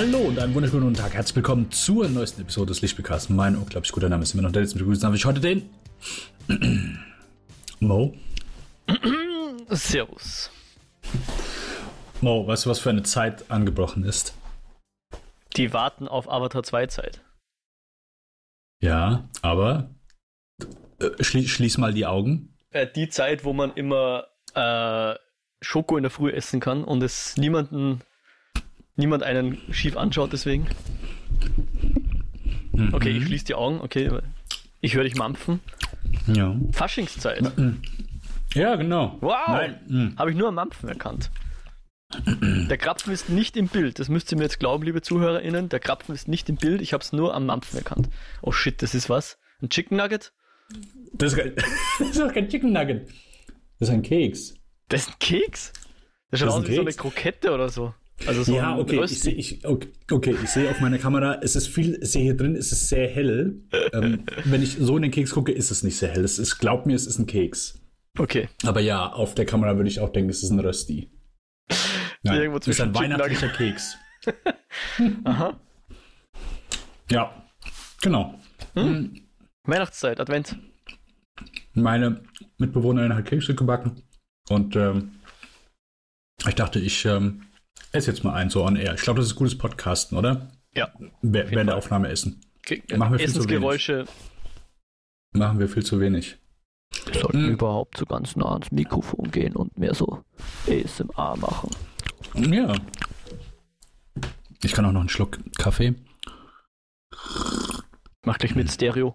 Hallo und einen wunderschönen guten Tag. Herzlich willkommen zur neuesten Episode des Lichtspielcasts. Mein unglaublich guter Name ist immer noch Dennis. Mit begrüßen darf ich heute den Mo. Servus. Mo, weißt du, was für eine Zeit angebrochen ist? Die warten auf Avatar 2 Zeit. Ja, aber schließ mal die Augen. Die Zeit, wo man immer Schoko in der Früh essen kann und es niemand einen schief anschaut deswegen. Okay, ich schließe die Augen. Okay, ich höre dich mampfen. Ja. Faschingszeit. Ja, genau. Wow! Habe ich nur am Mampfen erkannt. Der Krapfen ist nicht im Bild. Das müsst ihr mir jetzt glauben, liebe ZuhörerInnen. Der Krapfen ist nicht im Bild. Ich habe es nur am Mampfen erkannt. Oh shit, das ist was? Ein Chicken Nugget? Das ist doch kein Chicken Nugget. Das ist ein Keks. Das ist ein Keks? Das schaut aus wie so eine Krokette oder so. Also so ja, okay, ich sehe auf meiner Kamera, ich sehe hier drin, es ist sehr hell. Wenn ich so in den Keks gucke, ist es nicht sehr hell. Glaub mir, es ist ein Keks. Okay. Aber ja, auf der Kamera würde ich auch denken, es ist ein Rösti. Nein, es ist ein weihnachtlicher Keks. Aha. Ja, genau. Weihnachtszeit, Advent. Meine Mitbewohnerin hat Kekse gebacken und ich dachte, ich esse jetzt mal einen so on air. Ich glaube, das ist gutes Podcasten, oder? Ja. Während der Aufnahme essen. Machen wir viel Essensgeräusche. Machen wir viel zu wenig. Wir sollten überhaupt so ganz nah ans Mikrofon gehen und mehr so ASMR machen. Ja. Ich kann auch noch einen Schluck Kaffee. Mach gleich mit Stereo.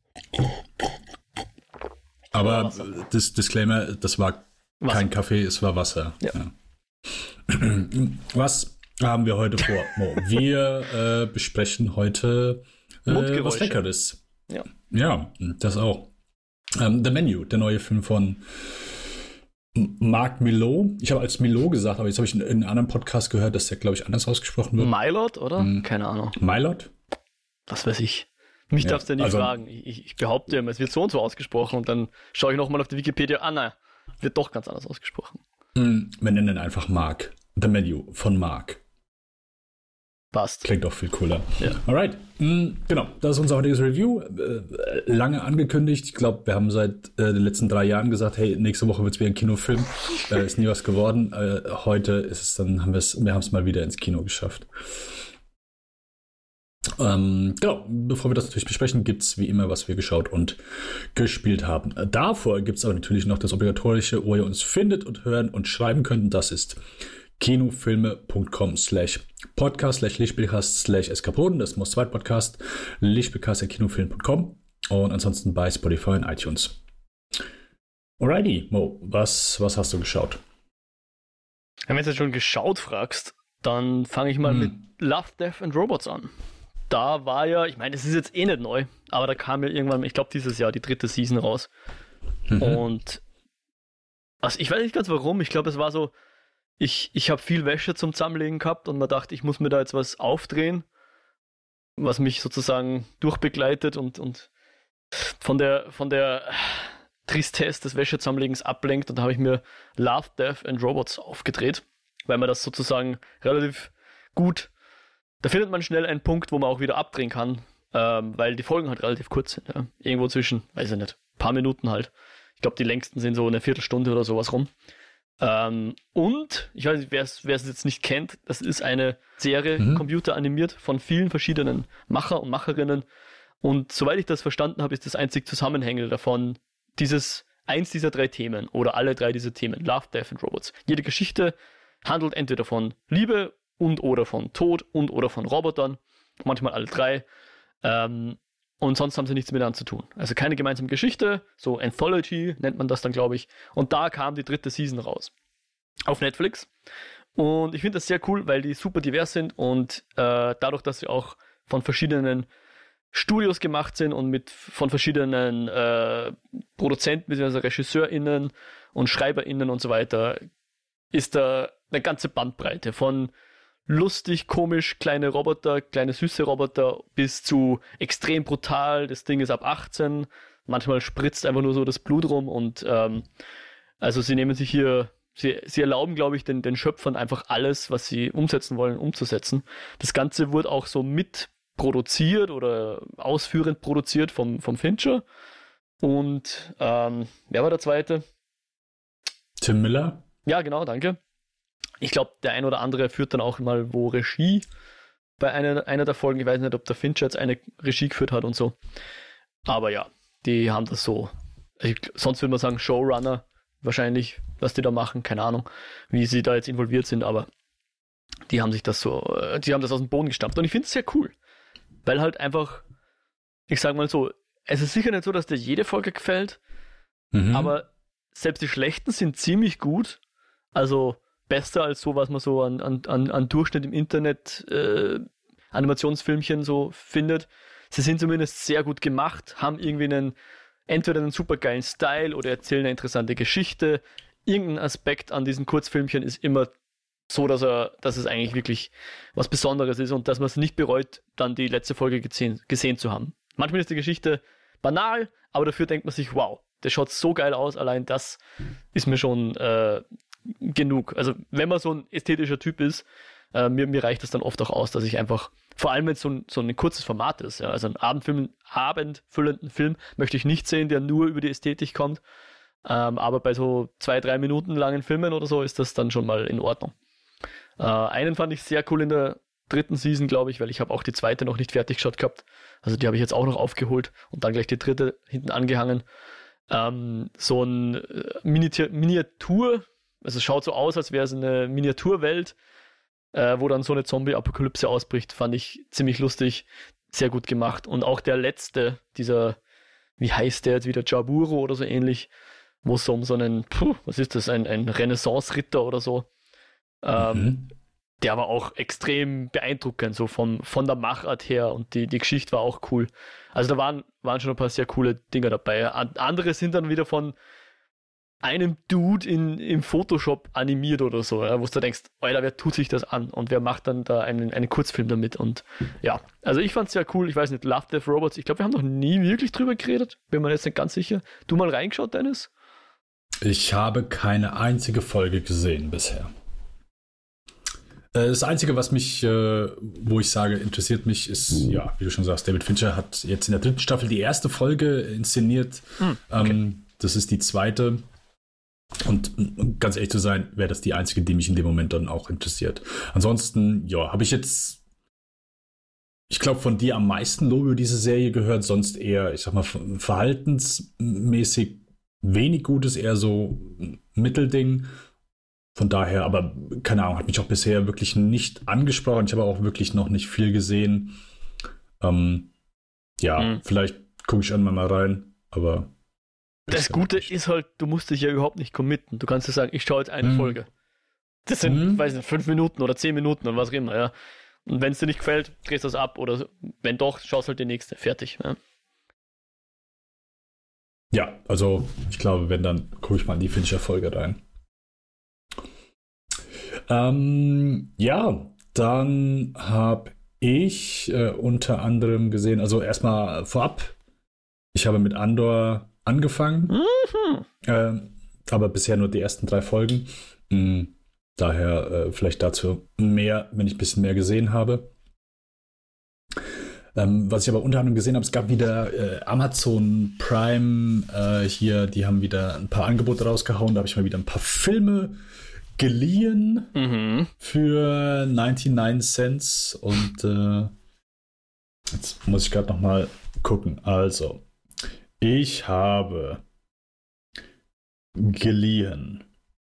Aber das Disclaimer, das war kein Kaffee, es war Wasser. Ja. Was haben wir heute vor, Mo? Wir besprechen heute was Leckeres. Ja, das auch. The Menu, der neue Film von Mark Millar. Ich habe als Millar gesagt, aber jetzt habe ich in einem anderen Podcast gehört, dass der, glaube ich, anders ausgesprochen wird. Mylord, oder? Keine Ahnung. Mylord? Was weiß ich. Mich darfst du ja nicht fragen. Ich behaupte immer, es wird so und so ausgesprochen und dann schaue ich nochmal auf die Wikipedia. Nein, wird doch ganz anders ausgesprochen. Wir nennen ihn einfach Mark. The Menu von Mark. Passt. Klingt auch viel cooler. Ja. Alright. Genau, das ist unser heutiges Review. Lange angekündigt. Ich glaube, wir haben seit den letzten 3 Jahren gesagt, hey, nächste Woche wird es wieder ein Kinofilm. Ist nie was geworden. Heute ist es dann, wir haben es mal wieder ins Kino geschafft. Genau, bevor wir das natürlich besprechen, gibt es wie immer, was wir geschaut und gespielt haben. Davor gibt es aber natürlich noch das Obligatorische, wo ihr uns findet und hören und schreiben könnt. Und das ist kinofilme.com/podcast/Lichtspielcast/Eskapoden. Das ist Most Zweit Podcast. Lichtspielcast@kinofilm.com und ansonsten bei Spotify und iTunes. Alrighty, Mo, was hast du geschaut? Wenn du jetzt schon geschaut fragst, dann fange ich mal mit Love, Death and Robots an. Da war ja, ich meine, das ist jetzt eh nicht neu, aber da kam ja irgendwann, ich glaube dieses Jahr, die 3. Season raus. Und also ich weiß nicht ganz warum, ich glaube es war so, ich habe viel Wäsche zum Zusammenlegen gehabt und man dachte, ich muss mir da jetzt was aufdrehen, was mich sozusagen durchbegleitet und von der Tristesse des Wäschezusammenlegens ablenkt, und da habe ich mir Love, Death and Robots aufgedreht, weil man das sozusagen relativ gut, da findet man schnell einen Punkt, wo man auch wieder abdrehen kann, weil die Folgen halt relativ kurz sind. Ja? Irgendwo zwischen, weiß ich nicht, ein paar Minuten halt. Ich glaube, die längsten sind so eine Viertelstunde oder sowas rum. Und, ich weiß nicht, wer es jetzt nicht kennt, das ist eine Serie, computeranimiert von vielen verschiedenen Macher und Macherinnen. Und soweit ich das verstanden habe, ist das einzig Zusammenhängende davon eins dieser 3 Themen oder alle 3 dieser Themen, Love, Death and Robots. Jede Geschichte handelt entweder von Liebe und oder von Tod und oder von Robotern, manchmal alle 3. Und sonst haben sie nichts miteinander zu tun. Also keine gemeinsame Geschichte, so Anthology nennt man das dann, glaube ich. Und da kam die 3. Season raus. Auf Netflix. Und ich finde das sehr cool, weil die super divers sind und dadurch, dass sie auch von verschiedenen Studios gemacht sind und von verschiedenen Produzenten bzw. RegisseurInnen und SchreiberInnen und so weiter, ist da eine ganze Bandbreite von lustig, komisch, kleine Roboter, kleine süße Roboter, bis zu extrem brutal. Das Ding ist ab 18. Manchmal spritzt einfach nur so das Blut rum und also sie nehmen sich hier sie erlauben, glaube ich, den Schöpfern einfach alles, was sie umsetzen wollen, umzusetzen. Das Ganze wurde auch so mitproduziert oder ausführend produziert vom Fincher. Und wer war der zweite? Tim Miller. Ja, genau, danke. Ich glaube, der ein oder andere führt dann auch mal wo Regie bei einer der Folgen. Ich weiß nicht, ob der Fincher jetzt eine Regie geführt hat und so. Aber ja, die haben das so. Sonst würde man sagen Showrunner wahrscheinlich, was die da machen. Keine Ahnung, wie sie da jetzt involviert sind, aber die haben das aus dem Boden gestampft. Und ich finde es sehr cool, weil halt einfach, ich sage mal so, es ist sicher nicht so, dass dir jede Folge gefällt, aber selbst die schlechten sind ziemlich gut. Also besser als so, was man so an Durchschnitt im Internet Animationsfilmchen so findet. Sie sind zumindest sehr gut gemacht, haben irgendwie entweder einen super geilen Style oder erzählen eine interessante Geschichte. Irgendein Aspekt an diesen Kurzfilmchen ist immer so, dass es eigentlich wirklich was Besonderes ist und dass man es nicht bereut, dann die letzte Folge gesehen zu haben. Manchmal ist die Geschichte banal, aber dafür denkt man sich, wow, das schaut so geil aus, allein das ist mir schon genug. Also wenn man so ein ästhetischer Typ ist, mir reicht das dann oft auch aus, dass ich einfach, vor allem wenn es so ein kurzes Format ist, ja, also einen abendfüllenden Film möchte ich nicht sehen, der nur über die Ästhetik kommt, aber bei so 2-3 Minuten langen Filmen oder so ist das dann schon mal in Ordnung. Einen fand ich sehr cool in der 3. Season, glaube ich, weil ich habe auch die 2. noch nicht fertig geschaut gehabt, also die habe ich jetzt auch noch aufgeholt und dann gleich die 3. hinten angehangen. So ein Miniatur, also es schaut so aus, als wäre es eine Miniaturwelt, wo dann so eine Zombie-Apokalypse ausbricht, fand ich ziemlich lustig, sehr gut gemacht. Und auch der letzte, dieser, wie heißt der jetzt wieder, Jaburo oder so ähnlich, wo es um so einen, was ist das, ein Renaissance-Ritter oder so, der war auch extrem beeindruckend, so von der Machart her und die Geschichte war auch cool. Also da waren schon ein paar sehr coole Dinger dabei. Andere sind dann wieder von einem Dude im Photoshop animiert oder so, ja, wo du denkst, Alter, wer tut sich das an und wer macht dann da einen Kurzfilm damit und ja, also ich fand's sehr cool, ich weiß nicht, Love, Death, Robots, ich glaube, wir haben noch nie wirklich drüber geredet, bin mir jetzt nicht ganz sicher. Du mal reingeschaut, Dennis? Ich habe keine einzige Folge gesehen bisher. Das Einzige, was mich, wo ich sage, interessiert mich, ist, ja, wie du schon sagst, David Fincher hat jetzt in der 3. Staffel die erste Folge inszeniert. Okay. Das ist die 2. Und ganz ehrlich zu sein, wäre das die einzige, die mich in dem Moment dann auch interessiert. Ansonsten, ja, habe ich jetzt, ich glaube, von dir am meisten Lob über diese Serie gehört, sonst eher, ich sag mal, verhaltensmäßig wenig Gutes, eher so ein Mittelding. Von daher, aber keine Ahnung, hat mich auch bisher wirklich nicht angesprochen. Ich habe auch wirklich noch nicht viel gesehen. Vielleicht gucke ich irgendwann mal rein, aber das Gute ist halt, du musst dich ja überhaupt nicht committen. Du kannst ja sagen, ich schaue jetzt eine Folge. Das sind, weiß nicht, 5 Minuten oder 10 Minuten oder was auch immer, ja. Und wenn es dir nicht gefällt, drehst du das ab oder wenn doch, schaust halt die nächste. Fertig. Ja, ja, also ich glaube, wenn, dann gucke ich mal in die Fincher-Folge rein. Ja, dann habe ich unter anderem gesehen, also erstmal vorab, ich habe mit Andor angefangen, aber bisher nur die ersten 3 Folgen. Daher vielleicht dazu mehr, wenn ich ein bisschen mehr gesehen habe. Was ich aber unter anderem gesehen habe, es gab wieder Amazon Prime hier, die haben wieder ein paar Angebote rausgehauen, da habe ich mal wieder ein paar Filme geliehen für 99 Cents und jetzt muss ich gerade noch mal gucken. Also, ich habe geliehen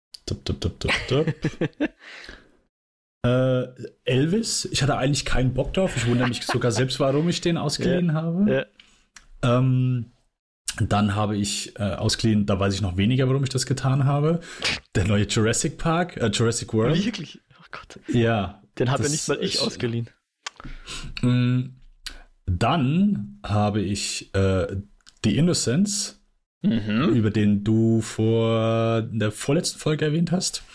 Elvis. Ich hatte eigentlich keinen Bock drauf. Ich wundere mich sogar selbst, warum ich den ausgeliehen habe. Ja. Dann habe ich ausgeliehen, da weiß ich noch weniger, warum ich das getan habe. Der neue Jurassic Park, Jurassic World. Wirklich? Oh Gott. Ja. Den habe ja nicht mal ich ausgeliehen. Dann habe ich The Innocents, über den du in der vorletzten Folge erwähnt hast.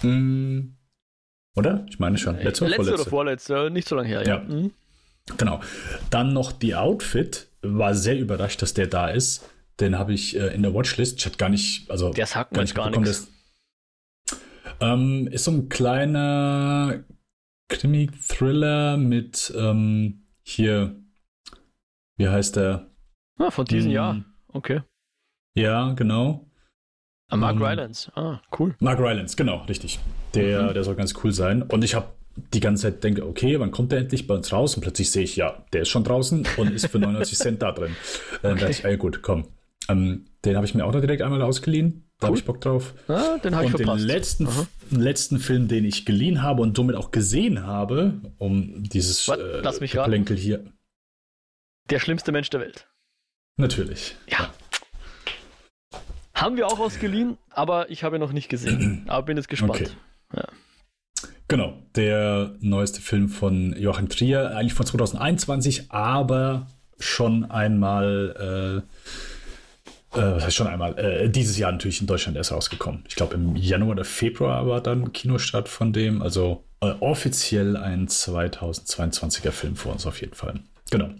Oder? Ich meine schon. Letzte oder vorletzte? Nicht so lange her, ja. Genau. Dann noch The Outfit. War sehr überrascht, dass der da ist. Den habe ich in der Watchlist. Ich hatte gar nicht, also der sagt mir gar nichts. Ist so ein kleiner Krimi-Thriller mit hier, wie heißt der? Von diesem Jahr, okay. Ja, genau. Mark Rylance, cool. Mark Rylance, genau, richtig. Der soll ganz cool sein. Und ich habe die ganze Zeit denke, okay, wann kommt der endlich bei uns raus? Und plötzlich sehe ich, ja, der ist schon draußen und ist für 99 Cent da drin. Dann dachte ich, gut, komm. Den habe ich mir auch noch direkt einmal ausgeliehen. Da habe ich Bock drauf. Den habe ich verpasst. Und den letzten Film, den ich geliehen habe und somit auch gesehen habe, um dieses Geplänkel hier. Der schlimmste Mensch der Welt. Natürlich. Ja. Haben wir auch ausgeliehen, aber ich habe ihn noch nicht gesehen. Aber bin jetzt gespannt. Okay. Ja. Genau, der neueste Film von Joachim Trier, eigentlich von 2021, aber schon einmal, dieses Jahr natürlich in Deutschland erst rausgekommen. Ich glaube im Januar oder Februar war dann Kinostart von dem, also offiziell ein 2022er Film vor uns auf jeden Fall. Genau.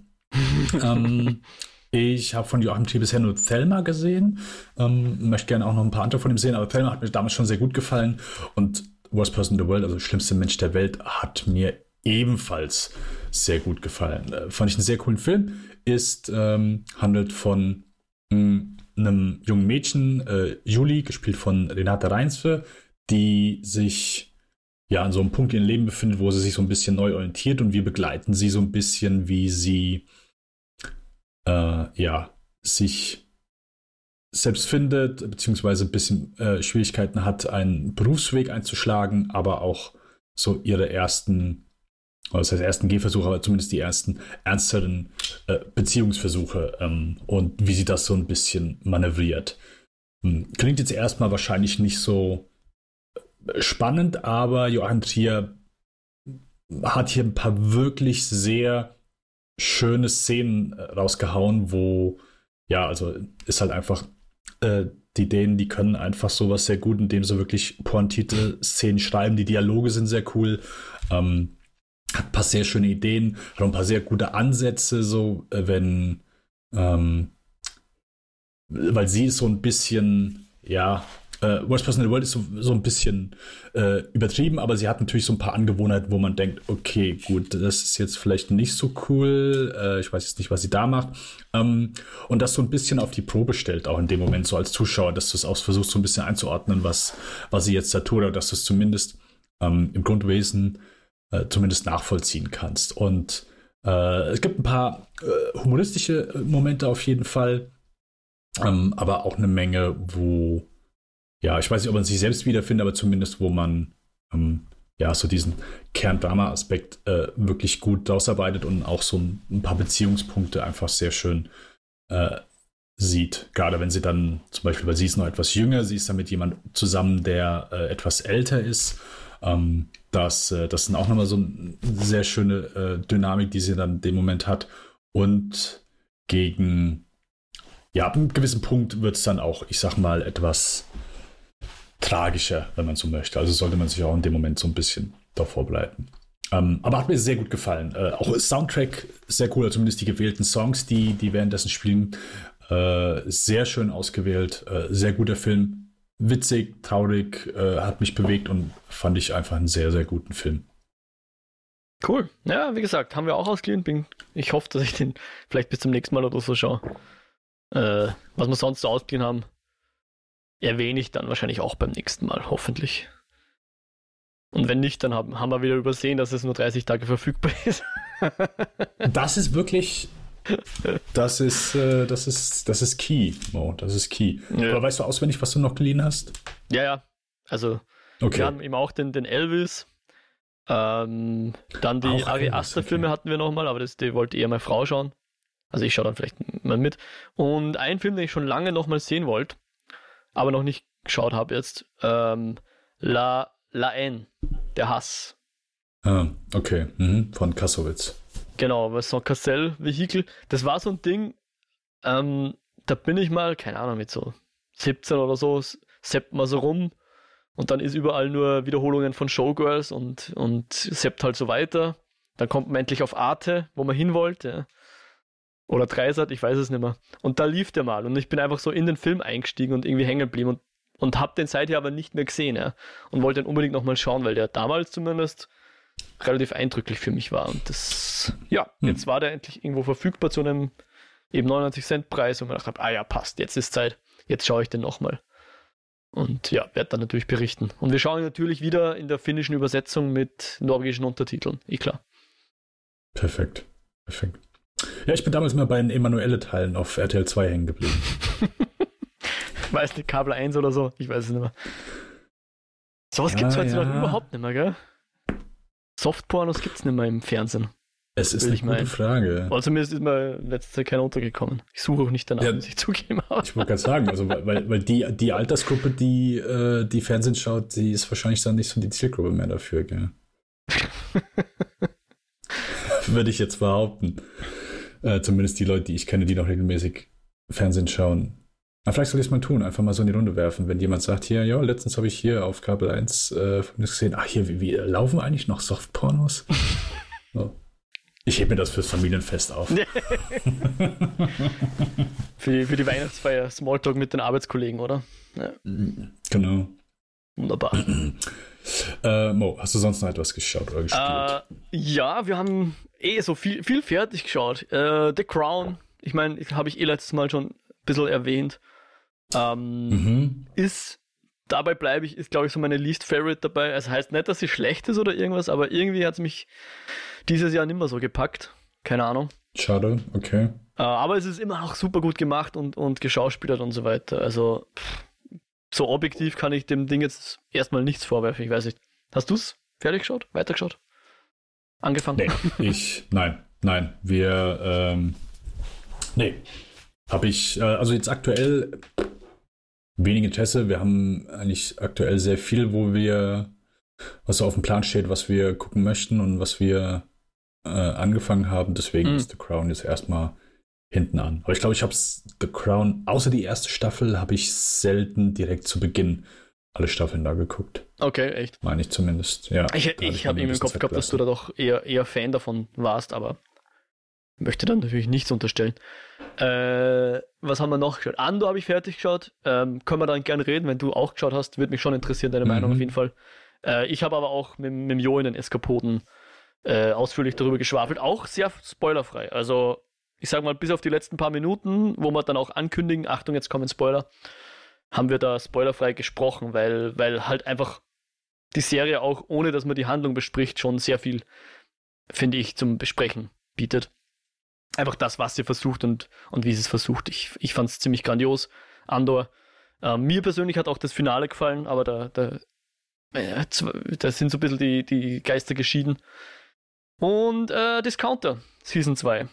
Ich habe von Joachim Trier bisher nur Thelma gesehen, möchte gerne auch noch ein paar andere von ihm sehen, aber Thelma hat mir damals schon sehr gut gefallen und Worst Person in the World, also schlimmste Mensch der Welt, hat mir ebenfalls sehr gut gefallen. Fand ich einen sehr coolen Film. Handelt von einem jungen Mädchen, Julie, gespielt von Renate Reinsve, die sich an so einem Punkt in ihrem Leben befindet, wo sie sich so ein bisschen neu orientiert und wir begleiten sie so ein bisschen, wie sie sich selbst findet, beziehungsweise ein bisschen Schwierigkeiten hat, einen Berufsweg einzuschlagen, aber auch so ihre ersten Gehversuche, aber zumindest die ersten ernsteren Beziehungsversuche und wie sie das so ein bisschen manövriert. Klingt jetzt erstmal wahrscheinlich nicht so spannend, aber Joachim Trier hat hier ein paar wirklich sehr schöne Szenen rausgehauen, wo also ist halt einfach die Dänen, die können einfach sowas sehr gut, indem sie wirklich pointierte Szenen schreiben. Die Dialoge sind sehr cool. Hat ein paar sehr schöne Ideen, hat auch ein paar sehr gute Ansätze, so weil sie ist so ein bisschen, Worst Person in the World ist so ein bisschen übertrieben, aber sie hat natürlich so ein paar Angewohnheiten, wo man denkt, okay, gut, das ist jetzt vielleicht nicht so cool, ich weiß jetzt nicht, was sie da macht. Und das so ein bisschen auf die Probe stellt, auch in dem Moment so als Zuschauer, dass du es auch versuchst, so ein bisschen einzuordnen, was sie jetzt da tut, oder dass du es zumindest im Grundwesen zumindest nachvollziehen kannst. Und es gibt ein paar humoristische Momente auf jeden Fall, aber auch eine Menge, wo ich weiß nicht, ob man sich selbst wiederfindet, aber zumindest, wo man so diesen Kerndrama-Aspekt wirklich gut rausarbeitet und auch so ein paar Beziehungspunkte einfach sehr schön sieht. Gerade wenn sie dann zum Beispiel, weil sie ist noch etwas jünger, sie ist dann mit jemandem zusammen, der etwas älter ist. Das ist auch nochmal so eine sehr schöne Dynamik, die sie dann in dem Moment hat. Und ab einem gewissen Punkt wird es dann auch, ich sag mal, etwas tragischer, wenn man so möchte. Also sollte man sich auch in dem Moment so ein bisschen darauf vorbereiten. Aber hat mir sehr gut gefallen. Auch Soundtrack sehr cool, zumindest die gewählten Songs, die währenddessen spielen. Sehr schön ausgewählt. Sehr guter Film. Witzig, traurig, hat mich bewegt und fand ich einfach einen sehr, sehr guten Film. Cool. Ja, wie gesagt, haben wir auch ausgeliehen. Ich hoffe, dass ich den vielleicht bis zum nächsten Mal oder so schaue. Was wir sonst so ausgeliehen haben, erwähne ich dann wahrscheinlich auch beim nächsten Mal, hoffentlich. Und wenn nicht, dann haben wir wieder übersehen, dass es nur 30 Tage verfügbar ist. Das ist wirklich, das ist key, Mo, das ist key. Ja. Aber weißt du auswendig, was du noch geliehen hast? Ja, also wir haben eben auch den Elvis, dann die Ari Aster-Filme hatten wir nochmal, aber die wollte eher meine Frau schauen. Also ich schaue dann vielleicht mal mit. Und ein Film, den ich schon lange nochmal sehen wollte, aber noch nicht geschaut habe jetzt, La Haine, der Hass. Okay, von Kassowitz. Genau, Vincent Cassel, Vehikel. Das war so ein Ding, da bin ich mal, keine Ahnung, mit so 17 oder so, seppt mal so rum und dann ist überall nur Wiederholungen von Showgirls und seppt halt so weiter. Dann kommt man endlich auf Arte, wo man hin wollte. Oder Dreisat, ich weiß es nicht mehr. Und da lief der mal und ich bin einfach so in den Film eingestiegen und irgendwie hängen geblieben und und habe den seither aber nicht mehr gesehen, ja, und wollte den unbedingt nochmal schauen, weil der damals zumindest relativ eindrücklich für mich war. Und das, jetzt war der endlich irgendwo verfügbar zu einem eben 99 Cent Preis und mir gedacht habe, passt, jetzt ist Zeit, jetzt schaue ich den nochmal. Und ja, werde dann natürlich berichten. Und wir schauen ihn natürlich wieder in der finnischen Übersetzung mit norwegischen Untertiteln, klar. Perfekt. Ja, ich bin damals mal bei den Emanuelle-Teilen auf RTL 2 hängen geblieben. Weiß nicht, Kabel 1 oder so, ich weiß es nicht mehr. Sowas gibt es heutzutage überhaupt nicht mehr, gell? Softpornos gibt es nicht mehr im Fernsehen. Es ist eine gute Frage. Also mir ist mir in letzter Zeit keiner untergekommen. Ich suche auch nicht danach, muss ich zugeben. Ich wollte gerade sagen, also weil die Altersgruppe, die Fernsehen schaut, die ist wahrscheinlich dann nicht so die Zielgruppe mehr dafür, gell? Würde ich jetzt behaupten. Zumindest die Leute, die ich kenne, die noch regelmäßig Fernsehen schauen. Aber vielleicht soll ich es mal tun, einfach mal so in die Runde werfen, wenn jemand sagt, hier, letztens habe ich hier auf Kabel 1 gesehen, wie laufen eigentlich noch Softpornos? So. Ich hebe mir das fürs Familienfest auf. für die Weihnachtsfeier, Smalltalk mit den Arbeitskollegen, oder? Ja. Genau. Wunderbar. Mo, hast du sonst noch etwas geschaut oder gespielt? Ja, wir haben so viel fertig geschaut. The Crown, ich meine, habe ich letztes Mal schon ein bisschen erwähnt. Dabei bleibe ich, ist glaube ich so meine Least Favorite dabei. Es heißt nicht, dass sie schlecht ist oder irgendwas, aber irgendwie hat es mich dieses Jahr nicht mehr so gepackt. Keine Ahnung. Schade, okay. Aber es ist immer noch super gut gemacht und geschauspielert und so weiter. Also so objektiv kann ich dem Ding jetzt erstmal nichts vorwerfen. Ich weiß nicht. Hast du es fertig geschaut? Weitergeschaut? Angefangen? Nein. Habe ich, also jetzt aktuell wenig Interesse. Wir haben eigentlich aktuell sehr viel, was so auf dem Plan steht, was wir gucken möchten und was wir angefangen haben. Deswegen ist The Crown jetzt erstmal hinten an. Aber ich glaube, ich habe The Crown, außer die erste Staffel, habe ich selten direkt zu Beginn alle Staffeln da geguckt. Okay, echt? Meine ich zumindest, ja. Ich habe eben im Kopf gehabt, dass du da doch eher Fan davon warst, aber möchte dann natürlich nichts unterstellen. Was haben wir noch geschaut? Andor habe ich fertig geschaut. Können wir dann gerne reden, wenn du auch geschaut hast. Würde mich schon interessieren, deine Meinung auf jeden Fall. Ich habe aber auch mit Jo in den Eskapoden ausführlich darüber geschwafelt. Auch sehr spoilerfrei. Also, ich sag mal, bis auf die letzten paar Minuten, wo wir dann auch ankündigen, Achtung, jetzt kommen Spoiler, haben wir da spoilerfrei gesprochen, weil halt einfach die Serie auch, ohne dass man die Handlung bespricht, schon sehr viel, finde ich, zum Besprechen bietet. Einfach das, was sie versucht und wie sie es versucht. Ich fand es ziemlich grandios, Andor. Mir persönlich hat auch das Finale gefallen, aber da sind so ein bisschen die Geister geschieden. Und Discounter, Season 2.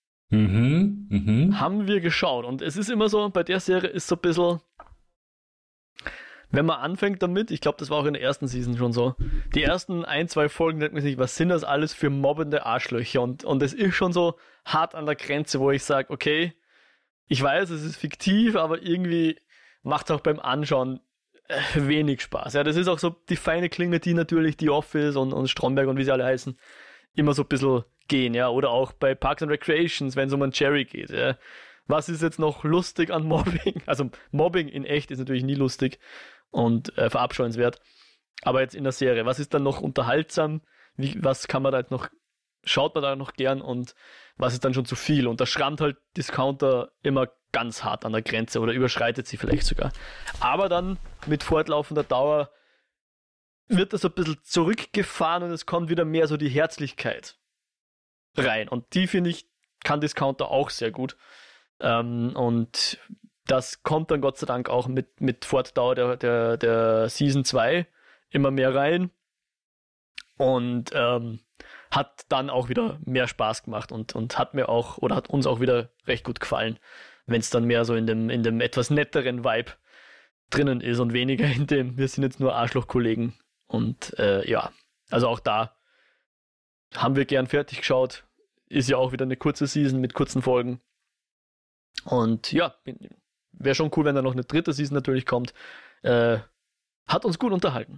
Haben wir geschaut. Und es ist immer so, bei der Serie ist so ein bisschen, wenn man anfängt damit, ich glaube, das war auch in der ersten Season schon so, die ersten 1-2 Folgen denkt man sich, was sind das alles für mobbende Arschlöcher? Und es ist schon so hart an der Grenze, wo ich sage, okay, ich weiß, es ist fiktiv, aber irgendwie macht es auch beim Anschauen wenig Spaß. Ja, das ist auch so die feine Klinge, die natürlich The Office und Stromberg und wie sie alle heißen, immer so ein bisschen gehen, ja, oder auch bei Parks and Recreations, wenn es um einen Jerry geht, ja. Was ist jetzt noch lustig an Mobbing? Also Mobbing in echt ist natürlich nie lustig und verabscheuenswert, aber jetzt in der Serie, was ist dann noch unterhaltsam? Was kann man da jetzt noch, schaut man da noch gern und was ist dann schon zu viel? Und da schrammt halt Discounter immer ganz hart an der Grenze oder überschreitet sie vielleicht sogar. Aber dann mit fortlaufender Dauer wird das ein bisschen zurückgefahren und es kommt wieder mehr so die Herzlichkeit rein. Und die, finde ich, kann Discounter auch sehr gut. Und das kommt dann Gott sei Dank auch mit Fortdauer der Season 2 immer mehr rein. Und hat dann auch wieder mehr Spaß gemacht und hat mir auch, oder hat uns auch wieder recht gut gefallen, wenn es dann mehr so in dem etwas netteren Vibe drinnen ist und weniger in dem, wir sind jetzt nur Arschlochkollegen. Und ja, also auch da haben wir gern fertig geschaut. Ist ja auch wieder eine kurze Season mit kurzen Folgen. Und ja, wäre schon cool, wenn da noch eine dritte Season natürlich kommt. Hat uns gut unterhalten.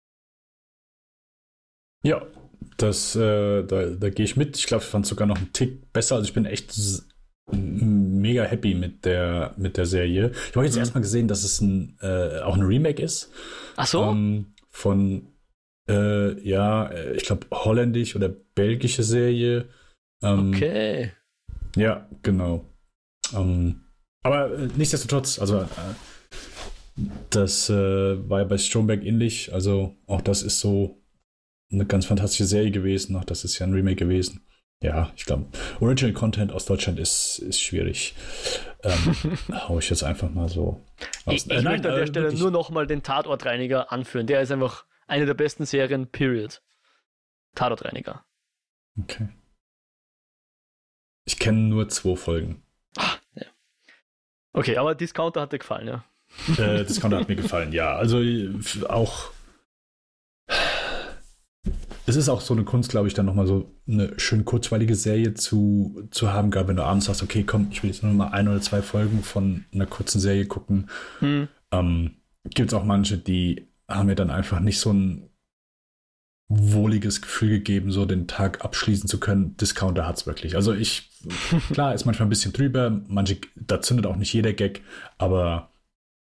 Ja, da gehe ich mit. Ich glaube, ich fand es sogar noch einen Tick besser. Also ich bin echt mega happy mit der Serie. Ich habe jetzt erstmal gesehen, dass es auch ein Remake ist. Ach so? Von, ich glaube, holländisch oder belgische Serie. Okay. Ja, genau. Aber nichtsdestotrotz, also das war ja bei Stromberg ähnlich. Also auch das ist so eine ganz fantastische Serie gewesen. Auch das ist ja ein Remake gewesen. Ja, ich glaube, Original Content aus Deutschland ist schwierig. Hau ich jetzt einfach mal so aus. Ich möchte an der Stelle nur noch mal den Tatortreiniger anführen. Der ist einfach eine der besten Serien, period. Tatortreiniger. Okay. Ich kenne nur 2 Folgen. Ja. Okay, aber Discounter hat dir gefallen, ja? Discounter hat mir gefallen, ja. Also auch es ist auch so eine Kunst, glaube ich, dann nochmal so eine schön kurzweilige Serie zu haben, gerade wenn du abends sagst, okay, komm, ich will jetzt nur mal 1 oder 2 Folgen von einer kurzen Serie gucken. Gibt es auch manche, die haben mir dann einfach nicht so ein wohliges Gefühl gegeben, so den Tag abschließen zu können. Discounter hat es wirklich. Also klar, ist manchmal ein bisschen drüber, da zündet auch nicht jeder Gag, aber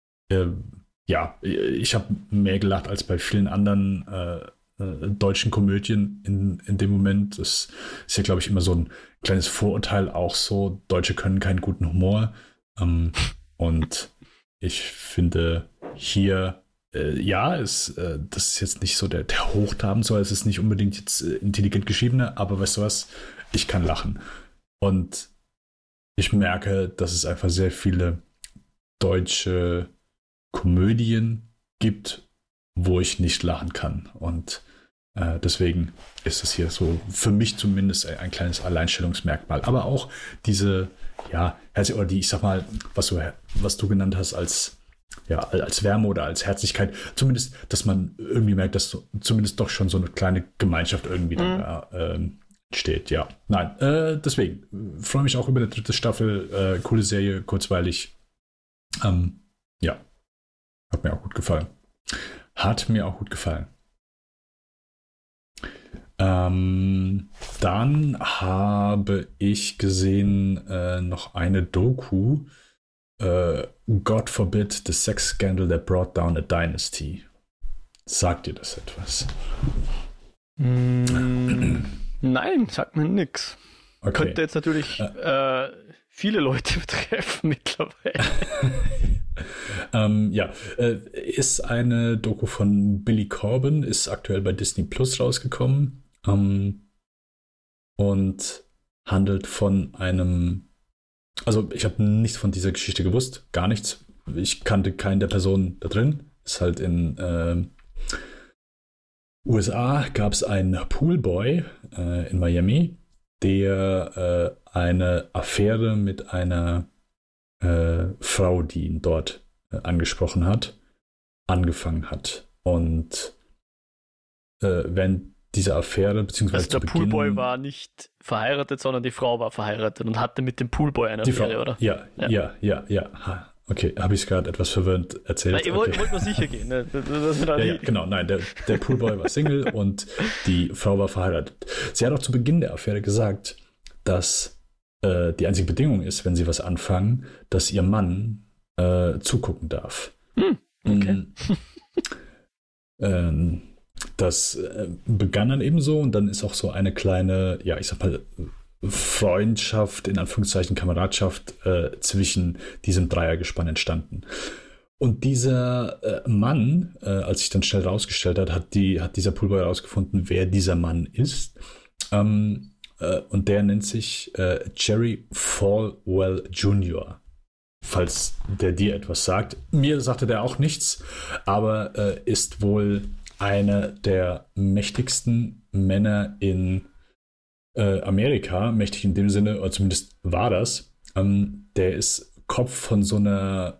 ich habe mehr gelacht als bei vielen anderen deutschen Komödien in dem Moment. Das ist ja, glaube ich, immer so ein kleines Vorurteil auch so, Deutsche können keinen guten Humor. Und ich finde hier, das ist jetzt nicht so der Hochtrabend, so, es ist nicht unbedingt jetzt intelligent geschriebene, aber weißt du was, ich kann lachen. Und ich merke, dass es einfach sehr viele deutsche Komödien gibt, wo ich nicht lachen kann. Und deswegen ist es hier so für mich zumindest ein kleines Alleinstellungsmerkmal. Aber auch diese, oder die, ich sag mal, was du genannt hast als Wärme oder als Herzlichkeit, zumindest, dass man irgendwie merkt, dass zumindest doch schon so eine kleine Gemeinschaft irgendwie da steht. Ja, nein, deswegen freue mich auch über die 3. Staffel. Coole Serie, kurzweilig. Hat mir auch gut gefallen. Dann habe ich gesehen noch eine Doku, God Forbid, the Sex Scandal that Brought Down a Dynasty. Sagt dir das etwas? Nein, sagt mir nix. Okay. Könnte jetzt natürlich viele Leute betreffen mittlerweile. Ist eine Doku von Billy Corben, ist aktuell bei Disney Plus rausgekommen und handelt von einem, also ich habe nichts von dieser Geschichte gewusst, gar nichts. Ich kannte keinen der Personen da drin. Ist halt in USA gab es einen Poolboy in Miami, der eine Affäre mit einer Frau, die ihn dort angesprochen hat, angefangen hat. Und während dieser Affäre, beziehungsweise also der Poolboy war nicht verheiratet, sondern die Frau war verheiratet und hatte mit dem Poolboy eine Affäre, oder? Ja. Okay, habe ich es gerade etwas verwirrend erzählt. Nein, ihr wollt nur sicher gehen. Ne? Genau, nein, der Poolboy war Single und die Frau war verheiratet. Sie hat auch zu Beginn der Affäre gesagt, dass die einzige Bedingung ist, wenn sie was anfangen, dass ihr Mann zugucken darf. Okay. Das begann dann eben so und dann ist auch so eine kleine, ich sag mal, Freundschaft, in Anführungszeichen Kameradschaft zwischen diesem Dreiergespann entstanden. Und dieser Mann, als sich dann schnell rausgestellt hat dieser Poolboy herausgefunden, wer dieser Mann ist. Und der nennt sich Jerry Falwell Jr., falls der dir etwas sagt. Mir sagte der auch nichts, aber ist wohl einer der mächtigsten Männer in Amerika, mächtig in dem Sinne, oder zumindest war das. Der ist Kopf von so einer,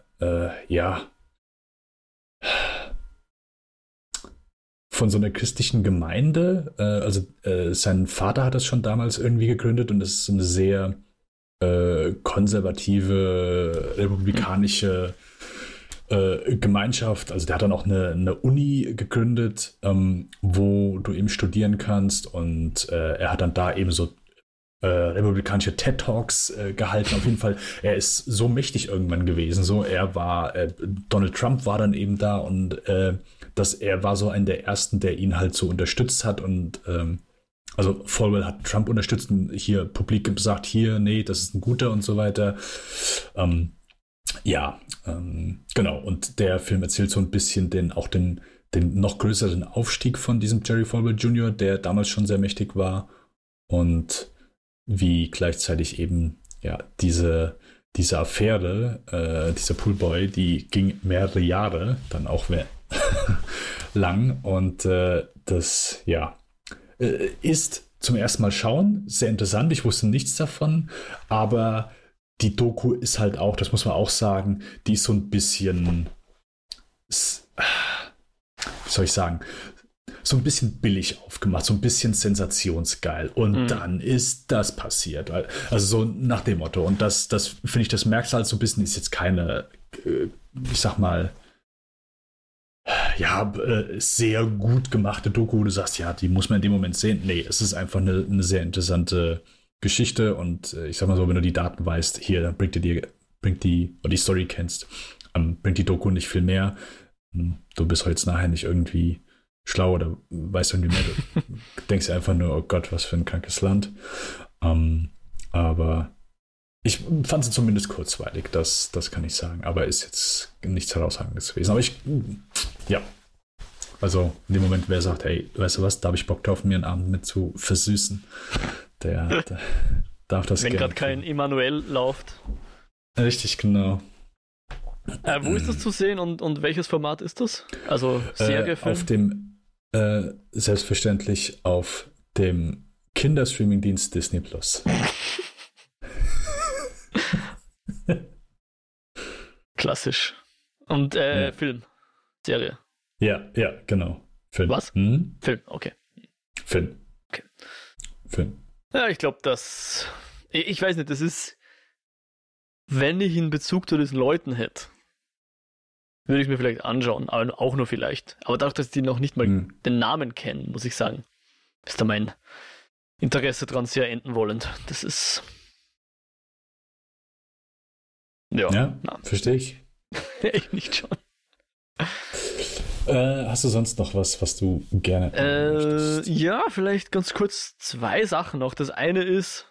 von so einer christlichen Gemeinde. Sein Vater hat das schon damals irgendwie gegründet und das ist so eine sehr konservative, republikanische Gemeinschaft. Also der hat dann auch eine Uni gegründet, wo du eben studieren kannst und er hat dann da eben so republikanische TED Talks gehalten. Auf jeden Fall, er ist so mächtig irgendwann gewesen. So, Donald Trump war dann eben da und er war so einer der ersten, der ihn halt so unterstützt hat und also Falwell hat Trump unterstützt und hier publik gesagt, hier, nee, das ist ein guter und so weiter. Genau. Und der Film erzählt so ein bisschen den noch größeren Aufstieg von diesem Jerry Falwell Jr., der damals schon sehr mächtig war und wie gleichzeitig eben diese Affäre, dieser Poolboy, die ging mehrere Jahre, dann auch lang und das ist zum ersten Mal schauen, sehr interessant, ich wusste nichts davon, aber die Doku ist halt auch, das muss man auch sagen, die ist so ein bisschen, wie soll ich sagen, so ein bisschen billig aufgemacht, so ein bisschen sensationsgeil. Und dann ist das passiert. Also so nach dem Motto. Und das finde ich, das merkst du halt so ein bisschen, ist jetzt keine, ich sag mal, sehr gut gemachte Doku, wo du sagst, ja, die muss man in dem Moment sehen. Nee, es ist einfach eine sehr interessante Geschichte und ich sag mal so, wenn du die Daten weißt, hier, dann bringt die Story kennst, bringt die Doku nicht viel mehr. Du bist heute nachher nicht irgendwie schlau oder weißt irgendwie mehr. Du denkst einfach nur, oh Gott, was für ein krankes Land. Aber ich fand sie zumindest kurzweilig, das kann ich sagen. Aber ist jetzt nichts Herausragendes gewesen. Aber also in dem Moment, wer sagt, hey, weißt du was, da habe ich Bock drauf, mir einen Abend mit zu versüßen, der darf das wenn gerne. Wenn gerade kein Emanuel läuft. Richtig, genau. Wo ist das zu sehen und welches Format ist das? Also Serie, Film? Selbstverständlich auf dem Kinderstreaming-Dienst Disney Plus. Klassisch. Und Film, Serie. Ja, genau. Film. Was? Film, okay. Film. Okay. Film. Ja, ich glaube, ich weiß nicht, das ist, wenn ich einen Bezug zu diesen Leuten hätte, würde ich mir vielleicht anschauen, aber auch nur vielleicht. Aber dadurch, dass die noch nicht mal den Namen kennen, muss ich sagen, ist da mein Interesse dran sehr enden wollend. Das ist... Ja, verstehe ich. Ich nicht schon. Hast du sonst noch was du gerne möchtest? Ja, vielleicht ganz kurz 2 Sachen noch. Das eine ist,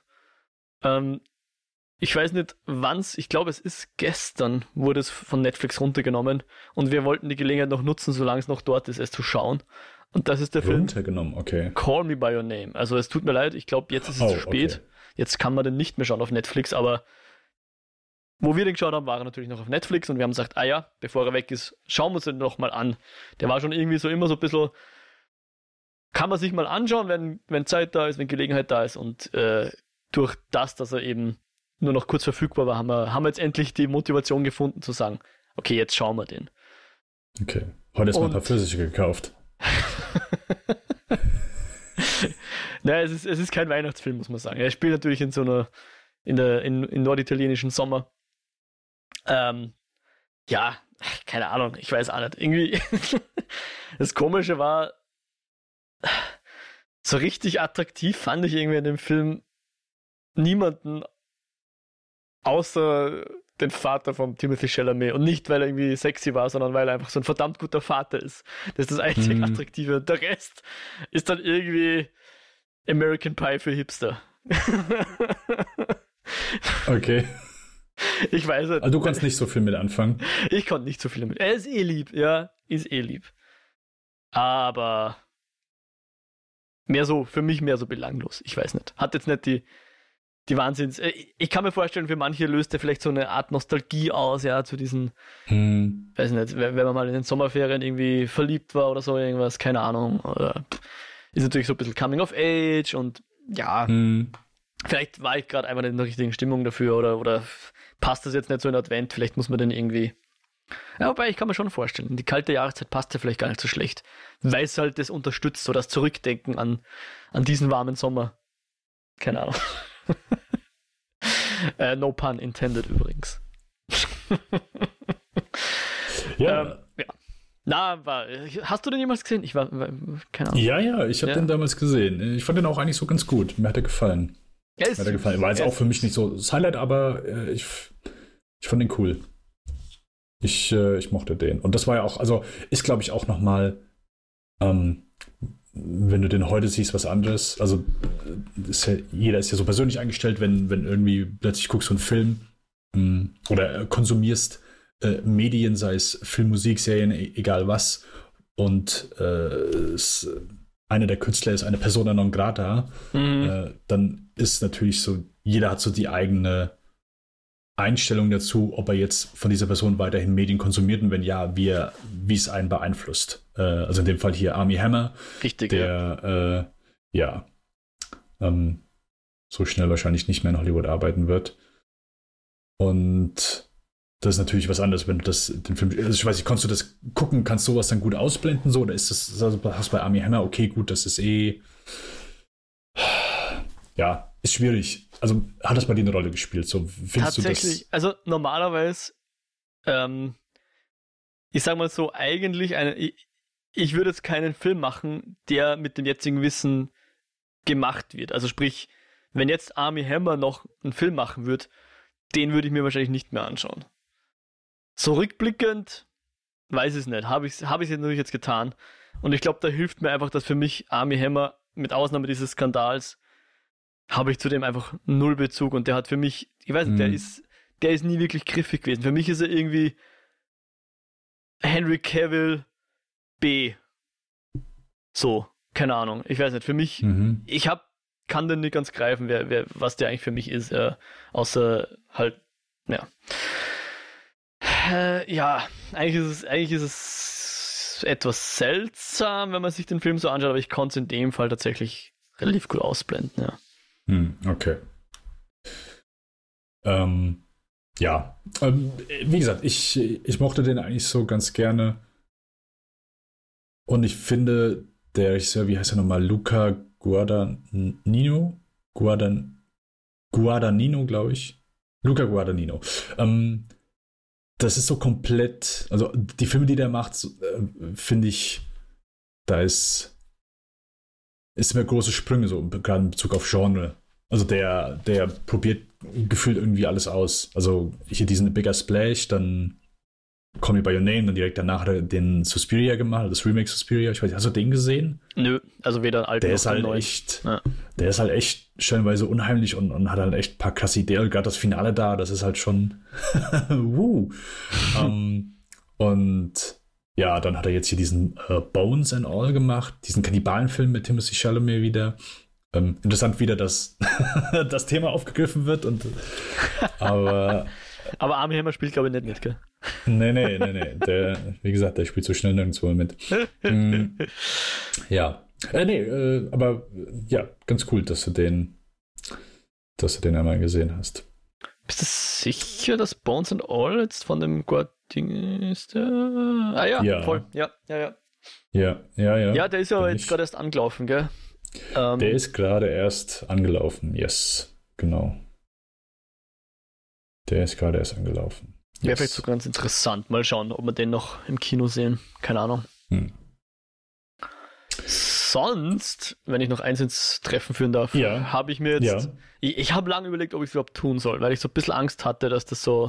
ich weiß nicht wann's, ich glaube es ist gestern, wurde es von Netflix runtergenommen und wir wollten die Gelegenheit noch nutzen, solange es noch dort ist, es zu schauen. Und das ist der Film okay. Call Me By Your Name. Also es tut mir leid, ich glaube jetzt ist es zu spät. Okay. Jetzt kann man den nicht mehr schauen auf Netflix, aber wo wir den geschaut haben, war er natürlich noch auf Netflix und wir haben gesagt, bevor er weg ist, schauen wir uns den noch mal an. Der war schon irgendwie so immer so ein bisschen, kann man sich mal anschauen, wenn Zeit da ist, wenn Gelegenheit da ist und durch das, dass er eben nur noch kurz verfügbar war, haben wir jetzt endlich die Motivation gefunden zu sagen, okay, jetzt schauen wir den. Okay, heute ist mal ein paar Pfirsiche gekauft. Naja, es ist kein Weihnachtsfilm, muss man sagen. Er spielt natürlich in so einer, in norditalienischen Sommer. Keine Ahnung, ich weiß auch nicht. Irgendwie, das Komische war, so richtig attraktiv fand ich irgendwie in dem Film niemanden außer den Vater von Timothée Chalamet. Und nicht, weil er irgendwie sexy war, sondern weil er einfach so ein verdammt guter Vater ist. Das ist das einzig Attraktive. Der Rest ist dann irgendwie American Pie für Hipster. Okay. Ich weiß nicht. Also du kannst nicht so viel mit anfangen. Ich konnte nicht so viel damit. Er ist lieb, ja, ist lieb. Aber für mich mehr so belanglos. Ich weiß nicht. Hat jetzt nicht die Wahnsinns... Ich kann mir vorstellen, für manche löst er vielleicht so eine Art Nostalgie aus, ja, zu diesen, weiß nicht, wenn man mal in den Sommerferien irgendwie verliebt war oder so, irgendwas, keine Ahnung. Oder ist natürlich so ein bisschen Coming of Age und ja, vielleicht war ich gerade einfach nicht in der richtigen Stimmung dafür oder passt das jetzt nicht so in Advent, vielleicht muss man den irgendwie... Ja, wobei, ich kann mir schon vorstellen, die kalte Jahreszeit passt ja vielleicht gar nicht so schlecht, weil es halt das unterstützt, so das Zurückdenken an diesen warmen Sommer. Keine Ahnung. No pun intended übrigens. Ja. Hast du den jemals gesehen? Keine Ahnung. Ja, ich habe den damals gesehen. Ich fand den auch eigentlich so ganz gut. Mir hat er gefallen. weitergefallen. War jetzt auch für mich nicht so das Highlight, aber ich fand den cool. Ich mochte den. Und das war ja auch, also ist glaube ich auch nochmal, wenn du den heute siehst, was anderes. Also jeder ist ja so persönlich eingestellt, wenn irgendwie plötzlich guckst du einen Film oder konsumierst Medien, sei es Film, Musik, Serien, egal was. Und einer der Künstler ist eine Persona non grata, dann ist natürlich so, jeder hat so die eigene Einstellung dazu, ob er jetzt von dieser Person weiterhin Medien konsumiert und wenn ja, wie es einen beeinflusst. Also in dem Fall hier Armie Hammer, Richtig, der so schnell wahrscheinlich nicht mehr in Hollywood arbeiten wird. Und das ist natürlich was anderes, wenn du den Film, also ich weiß nicht, konntest du das gucken, kannst du sowas dann gut ausblenden, so, oder ist das, also hast du bei Armie Hammer, okay, gut, das ist ja, ist schwierig. Also hat das bei dir eine Rolle gespielt? So, findest tatsächlich, du das? Also normalerweise, ich sag mal so, eigentlich ich würde jetzt keinen Film machen, der mit dem jetzigen Wissen gemacht wird. Also sprich, wenn jetzt Armie Hammer noch einen Film machen würde, den würde ich mir wahrscheinlich nicht mehr anschauen. So rückblickend, weiß ich es nicht, habe ich es natürlich jetzt getan. Und ich glaube, da hilft mir einfach, dass für mich Armie Hammer, mit Ausnahme dieses Skandals, habe ich zu dem einfach null Bezug. Und der hat für mich, ich weiß nicht, der ist nie wirklich griffig gewesen. Für mich ist er irgendwie Henry Cavill B. So, keine Ahnung. Ich weiß nicht, für mich, kann den nicht ganz greifen, was der eigentlich für mich ist, außer halt, ja. Ja, eigentlich ist es etwas seltsam, wenn man sich den Film so anschaut, aber ich konnte es in dem Fall tatsächlich relativ gut ausblenden, ja. Okay. Ja, wie gesagt, ich mochte den eigentlich so ganz gerne und ich finde, der Regisseur, wie heißt er nochmal, Luca Guadagnino, glaube ich. Luca Guadagnino. Das ist so komplett, also die Filme, die der macht, finde ich, da ist mehr große Sprünge, so gerade in Bezug auf Genre. Also der probiert gefühlt irgendwie alles aus. Also hier diesen Bigger Splash, dann Call Me By Your Name, dann direkt danach hat er den Suspiria gemacht, das Remake Suspiria. Ich weiß nicht, hast du den gesehen? Nö, also weder alt noch neu. Der ist halt echt stellenweise unheimlich und hat halt echt ein paar krasse Ideen. Gerade das Finale da, das ist halt schon und ja, dann hat er jetzt hier diesen Bones and All gemacht, diesen Kannibalenfilm mit Timothée Chalamet wieder. Interessant wieder, dass das Thema aufgegriffen wird aber Armie Hammer spielt, glaube ich, nicht mit, gell? Nee. Wie gesagt, der spielt so schnell nirgendwo mit. Ja. Aber ja, ganz cool, dass du den einmal gesehen hast. Bist du sicher, dass Bones and All jetzt von dem Guarding ist? Ja, voll. Ja. Ja, der ist ja jetzt gerade erst angelaufen, gell? Der ist gerade erst angelaufen, yes, genau. Der ist gerade erst angelaufen. Wäre vielleicht so ganz interessant. Mal schauen, ob wir den noch im Kino sehen. Keine Ahnung. Sonst, wenn ich noch eins ins Treffen führen darf, habe ich mir jetzt... Ja. Ich habe lange überlegt, ob ich es überhaupt tun soll, weil ich so ein bisschen Angst hatte, dass das so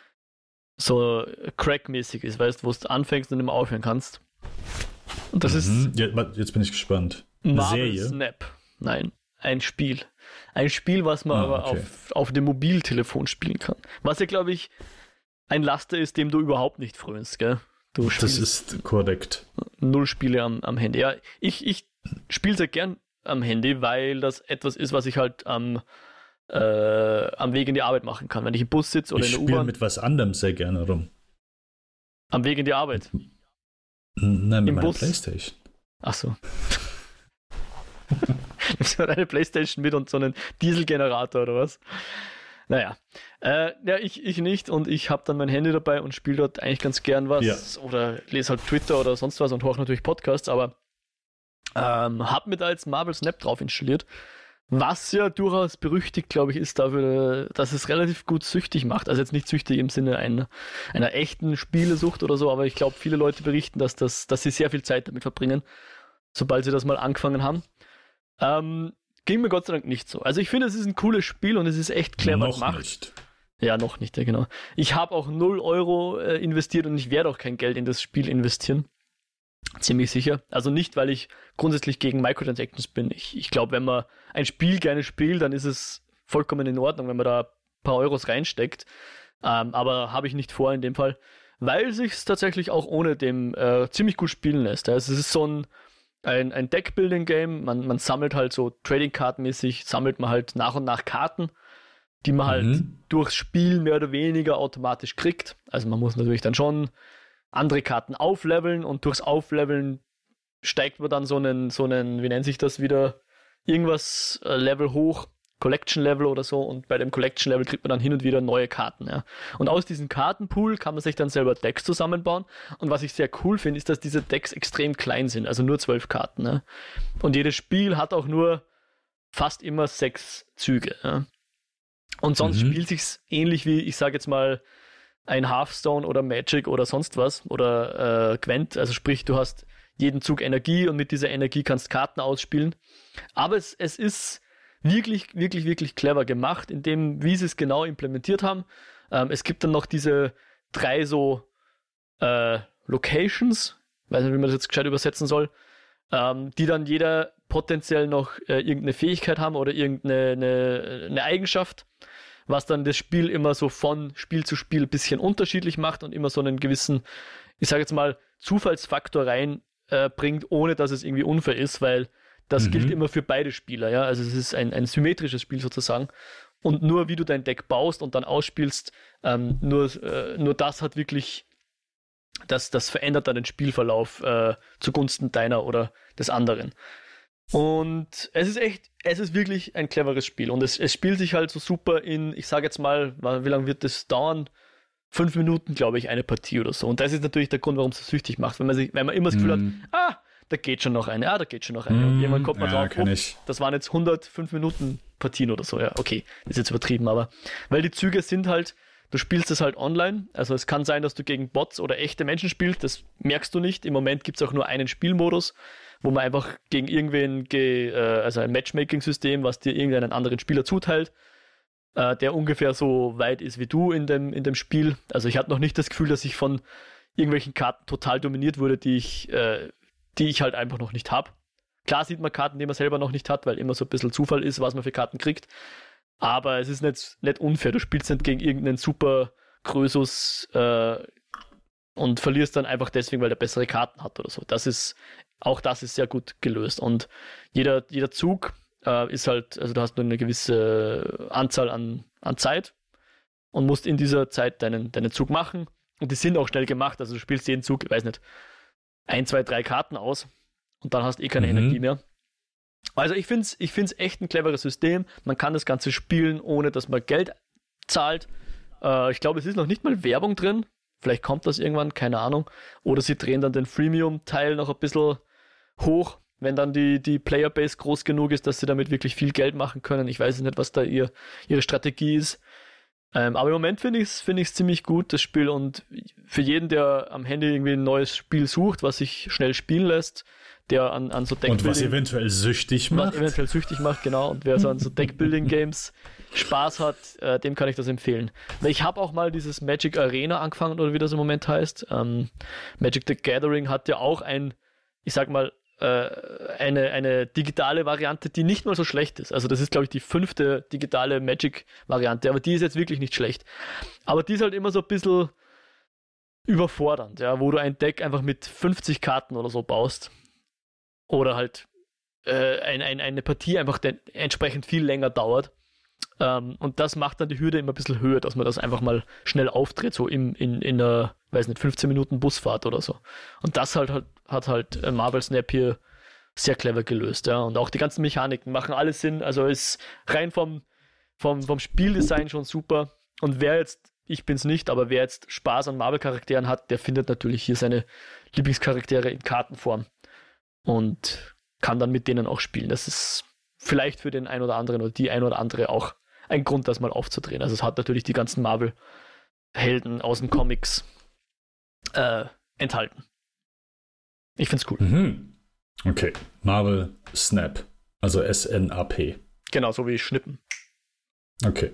Crack-mäßig ist, weißt du, wo du anfängst und immer aufhören kannst. Und das ist... Jetzt bin ich gespannt. Eine Marvel Serie? Snap. Nein, ein Spiel. Ein Spiel, was man aber auf dem Mobiltelefon spielen kann. Was ja, glaube ich, ein Laster ist, dem du überhaupt nicht frönst, gell? Das ist korrekt. 0 Spiele am Handy. Ja, ich spiele sehr gern am Handy, weil das etwas ist, was ich halt am Weg in die Arbeit machen kann. Wenn ich im Bus sitze oder in der U-Bahn. Ich spiele mit was anderem sehr gerne rum. Am Weg in die Arbeit? Nein, mit meiner Playstation. Ach so. Nimmst du eine Playstation mit und so einen Dieselgenerator oder was? Naja. Ich nicht und ich habe dann mein Handy dabei und spiele dort eigentlich ganz gern was oder lese halt Twitter oder sonst was und höre natürlich Podcasts, aber habe mir da jetzt Marvel Snap drauf installiert, was ja durchaus berüchtigt, glaube ich, ist dafür, dass es relativ gut süchtig macht. Also jetzt nicht süchtig im Sinne einer echten Spielesucht oder so, aber ich glaube, viele Leute berichten, dass sie sehr viel Zeit damit verbringen, sobald sie das mal angefangen haben. ging mir Gott sei Dank nicht so. Also ich finde, es ist ein cooles Spiel und es ist echt clever gemacht. Nicht. Ja, noch nicht, ja genau. Ich habe auch 0 Euro investiert und ich werde auch kein Geld in das Spiel investieren. Ziemlich sicher. Also nicht, weil ich grundsätzlich gegen Microtransactions bin. Ich glaube, wenn man ein Spiel gerne spielt, dann ist es vollkommen in Ordnung, wenn man da ein paar Euros reinsteckt. Aber habe ich nicht vor in dem Fall, weil es sich tatsächlich auch ohne dem ziemlich gut spielen lässt. Also es ist so ein Deck-Building-Game. Man sammelt halt so Trading-Card-mäßig, sammelt man halt nach und nach Karten, die man halt durchs Spiel mehr oder weniger automatisch kriegt. Also man muss natürlich dann schon andere Karten aufleveln und durchs Aufleveln steigt man dann so einen, wie nennt sich das wieder, irgendwas Level hoch, Collection Level oder so, und bei dem Collection Level kriegt man dann hin und wieder neue Karten. Ja. Und aus diesem Kartenpool kann man sich dann selber Decks zusammenbauen, und was ich sehr cool finde, ist, dass diese Decks extrem klein sind, also nur 12 Karten. Ja. Und jedes Spiel hat auch nur fast immer 6 Züge. Ja. Und sonst spielt sich's ähnlich wie, ich sage jetzt mal, ein Hearthstone oder Magic oder sonst was oder Gwent, also sprich, du hast jeden Zug Energie und mit dieser Energie kannst Karten ausspielen. Aber es ist wirklich, wirklich, wirklich clever gemacht, in dem, wie sie es genau implementiert haben. Es gibt dann noch diese 3 so Locations, weiß nicht, wie man das jetzt gescheit übersetzen soll, die dann jeder potenziell noch irgendeine Fähigkeit haben oder irgendeine eine Eigenschaft, was dann das Spiel immer so von Spiel zu Spiel ein bisschen unterschiedlich macht und immer so einen gewissen, ich sage jetzt mal, Zufallsfaktor reinbringt, ohne dass es irgendwie unfair ist, weil das gilt immer für beide Spieler. Ja? Also es ist ein symmetrisches Spiel sozusagen. Und nur wie du dein Deck baust und dann ausspielst, nur das hat wirklich, das verändert dann den Spielverlauf zugunsten deiner oder des anderen. Und es ist wirklich ein cleveres Spiel. Und es spielt sich halt so super in, ich sage jetzt mal, wie lange wird das dauern? 5 Minuten, glaube ich, eine Partie oder so. Und das ist natürlich der Grund, warum es so süchtig macht. Wenn man immer das Gefühl hat, da geht schon noch eine, da geht schon noch eine. Und irgendwann kommt man drauf, das waren jetzt 105 Minuten Partien oder so. Ja, okay, ist jetzt übertrieben, aber weil die Züge sind halt, du spielst es halt online. Also es kann sein, dass du gegen Bots oder echte Menschen spielst. Das merkst du nicht. Im Moment gibt es auch nur einen Spielmodus, wo man einfach gegen irgendwen, also ein Matchmaking-System, was dir irgendeinen anderen Spieler zuteilt, der ungefähr so weit ist wie du in dem Spiel. Also ich hatte noch nicht das Gefühl, dass ich von irgendwelchen Karten total dominiert wurde, die ich halt einfach noch nicht habe. Klar sieht man Karten, die man selber noch nicht hat, weil immer so ein bisschen Zufall ist, was man für Karten kriegt. Aber es ist nicht unfair. Du spielst nicht gegen irgendeinen Super Krösus und verlierst dann einfach deswegen, weil der bessere Karten hat oder so. Das ist sehr gut gelöst. Und jeder Zug ist halt, also du hast nur eine gewisse Anzahl an Zeit und musst in dieser Zeit deinen Zug machen. Und die sind auch schnell gemacht. Also du spielst jeden Zug, ich weiß nicht, 1, 2, 3 Karten aus und dann hast du keine Energie mehr. Also ich find's echt ein cleveres System. Man kann das Ganze spielen, ohne dass man Geld zahlt. Ich glaube, es ist noch nicht mal Werbung drin. Vielleicht kommt das irgendwann, keine Ahnung. Oder sie drehen dann den Freemium-Teil noch ein bisschen hoch, wenn dann die Playerbase groß genug ist, dass sie damit wirklich viel Geld machen können. Ich weiß nicht, was da ihre Strategie ist. Aber im Moment finde ich es ziemlich gut, das Spiel. Und für jeden, der am Handy irgendwie ein neues Spiel sucht, was sich schnell spielen lässt, der an so Deckbuilding... Und was eventuell süchtig macht. Genau. Und wer so an so Deckbuilding-Games Spaß hat, dem kann ich das empfehlen. Ich habe auch mal dieses Magic Arena angefangen, oder wie das im Moment heißt. Magic the Gathering hat ja auch eine digitale Variante, die nicht mal so schlecht ist. Also das ist, glaube ich, die 5. digitale Magic-Variante, aber die ist jetzt wirklich nicht schlecht. Aber die ist halt immer so ein bisschen überfordernd, ja, wo du ein Deck einfach mit 50 Karten oder so baust. Oder halt eine Partie einfach entsprechend viel länger dauert. Und das macht dann die Hürde immer ein bisschen höher, dass man das einfach mal schnell auftritt, so in einer, weiß nicht, 15 Minuten Busfahrt oder so. Und das hat Marvel Snap hier sehr clever gelöst, ja. Und auch die ganzen Mechaniken machen alles Sinn. Also ist rein vom Spieldesign schon super. Und ich bin's nicht, aber wer jetzt Spaß an Marvel-Charakteren hat, der findet natürlich hier seine Lieblingscharaktere in Kartenform und kann dann mit denen auch spielen. Das ist vielleicht für den einen oder anderen oder die ein oder andere auch ein Grund, das mal aufzudrehen. Also es hat natürlich die ganzen Marvel-Helden aus den Comics enthalten. Ich find's cool. Okay, Marvel Snap. Also SNAP. Genau, so wie Schnippen. Okay.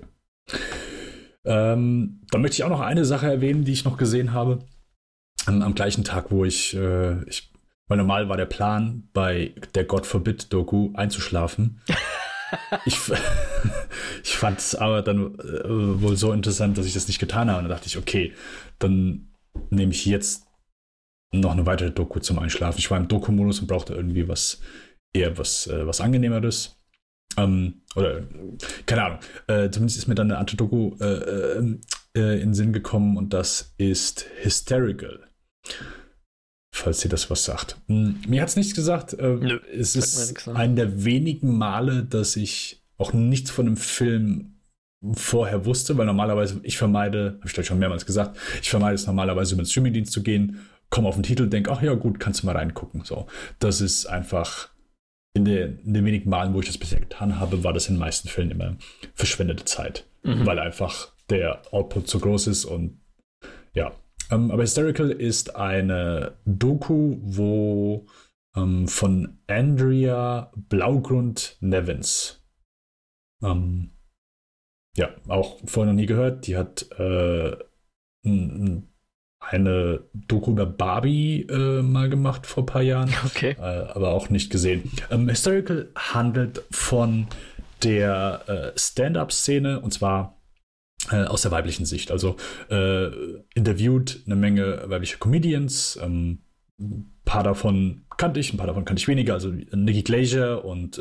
Dann möchte ich auch noch eine Sache erwähnen, die ich noch gesehen habe. Am gleichen Tag, wo weil normal war der Plan, bei der God Forbid Doku einzuschlafen. Ich fand es aber dann wohl so interessant, dass ich das nicht getan habe. Und da dachte ich, okay, dann nehme ich jetzt noch eine weitere Doku zum Einschlafen. Ich war im Doku-Modus und brauchte irgendwie was Angenehmeres. Oder, keine Ahnung. Zumindest ist mir dann eine andere Doku in den Sinn gekommen und das ist Hysterical. Falls dir das was sagt. Mir hat es nichts gesagt. Es ist ein der wenigen Male, dass ich auch nichts von dem Film vorher wusste, weil normalerweise, ich vermeide, habe ich glaube schon mehrmals gesagt, ich vermeide es normalerweise über den Streamingdienst zu gehen, komme auf den Titel, denke, ach ja gut, kannst du mal reingucken. So, das ist einfach in den wenigen Malen, wo ich das bisher getan habe, war das in den meisten Fällen immer verschwendete Zeit, weil einfach der Output zu groß ist und ja. Aber Hysterical ist eine Doku, wo von Andrea Blaugrund-Nevins, ja, auch vorher noch nie gehört, die hat eine Doku über Barbie mal gemacht vor ein paar Jahren, okay. Aber auch nicht gesehen. Hysterical handelt von der Stand-up-Szene und zwar aus der weiblichen Sicht. Also interviewt eine Menge weibliche Comedians. Ein paar davon kannte ich, ein paar davon kannte ich weniger. Also Nikki Glaser und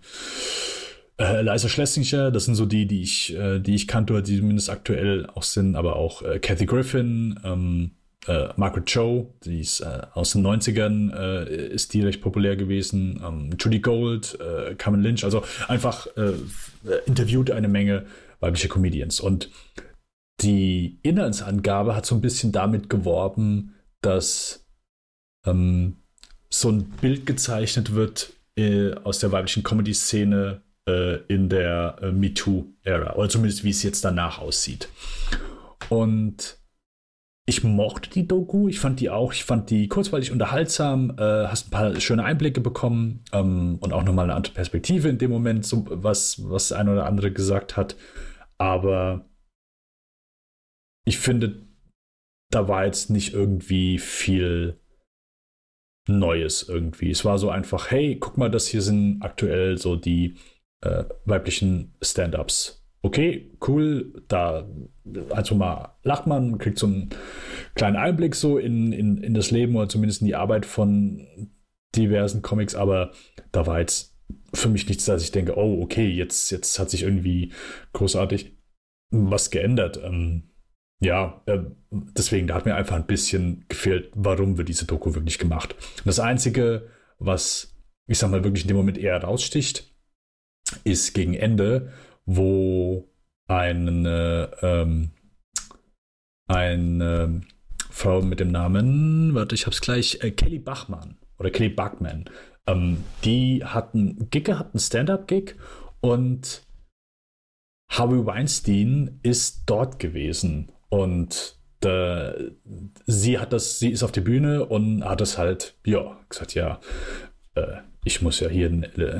Liza Schlesinger, das sind so die ich kannte, oder die zumindest aktuell auch sind, aber auch Kathy Griffin, Margaret Cho, die ist aus den 90ern, ist die recht populär gewesen. Judy Gold, Carmen Lynch, also einfach interviewt eine Menge weibliche Comedians. Und die Inhaltsangabe hat so ein bisschen damit geworben, dass so ein Bild gezeichnet wird aus der weiblichen Comedy-Szene in der MeToo-Ära. Oder zumindest, wie es jetzt danach aussieht. Und ich mochte die Doku. Ich fand die kurzweilig unterhaltsam. Hast ein paar schöne Einblicke bekommen und auch nochmal eine andere Perspektive in dem Moment, so was ein oder andere gesagt hat. Aber ich finde, da war jetzt nicht irgendwie viel Neues irgendwie. Es war so einfach, hey, guck mal, das hier sind aktuell so die weiblichen Stand-Ups. Okay, cool, da also mal lacht man, kriegt so einen kleinen Einblick so in das Leben oder zumindest in die Arbeit von diversen Comics, aber da war jetzt für mich nichts, dass ich denke, oh, okay, jetzt hat sich irgendwie großartig was geändert. Deswegen, da hat mir einfach ein bisschen gefehlt, warum wird diese Doku wirklich gemacht. Und das Einzige, was, ich sag mal, wirklich in dem Moment eher raussticht, ist gegen Ende, wo eine Frau mit dem Namen, ich hab's gleich, Kelly Bachman, die hat einen Gig gehabt, einen Stand-Up-Gig und Harvey Weinstein ist dort gewesen und sie ist auf die Bühne und hat es halt, gesagt, ich muss ja hier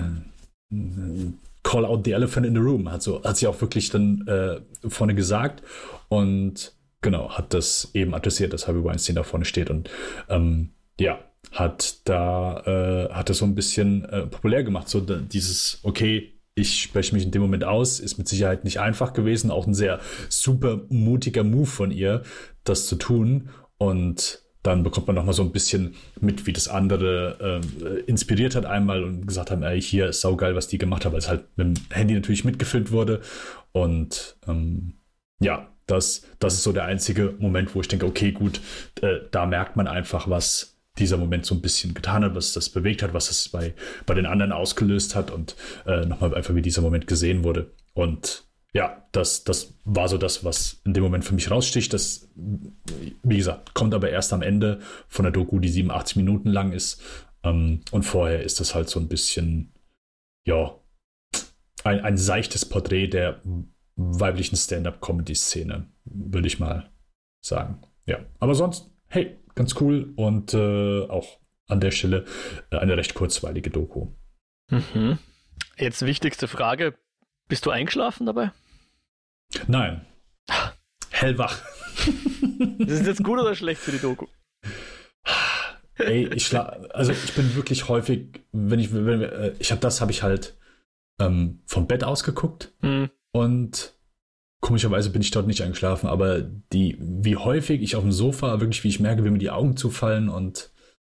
Call out the elephant in the room, hat sie auch wirklich dann vorne gesagt und genau, hat das eben adressiert, dass Harvey Weinstein da vorne steht und hat das so ein bisschen populär gemacht, so dieses, okay, ich spreche mich in dem Moment aus, ist mit Sicherheit nicht einfach gewesen, auch ein sehr super mutiger Move von ihr, das zu tun und dann bekommt man nochmal so ein bisschen mit, wie das andere inspiriert hat einmal und gesagt haben, ey, hier ist saugeil, was die gemacht haben, weil es halt mit dem Handy natürlich mitgefilmt wurde und das ist so der einzige Moment, wo ich denke, okay, gut, da merkt man einfach, was dieser Moment so ein bisschen getan hat, was das bewegt hat, was das bei den anderen ausgelöst hat und nochmal einfach, wie dieser Moment gesehen wurde. Und ja, das war so das, was in dem Moment für mich raussticht. Das, wie gesagt, kommt aber erst am Ende von der Doku, die 87 Minuten lang ist. Und vorher ist das halt so ein bisschen, ein seichtes Porträt der weiblichen Stand-Up-Comedy-Szene, würde ich mal sagen. Ja, aber sonst, hey, ganz cool und auch an der Stelle eine recht kurzweilige Doku. Mhm. Jetzt wichtigste Frage. Bist du eingeschlafen dabei? Nein. Hellwach. Das ist jetzt gut oder schlecht für die Doku? Ey, ich bin wirklich häufig, habe ich halt vom Bett aus geguckt und komischerweise bin ich dort nicht eingeschlafen, aber wie häufig ich auf dem Sofa, wirklich wie ich merke, wie mir die Augen zufallen und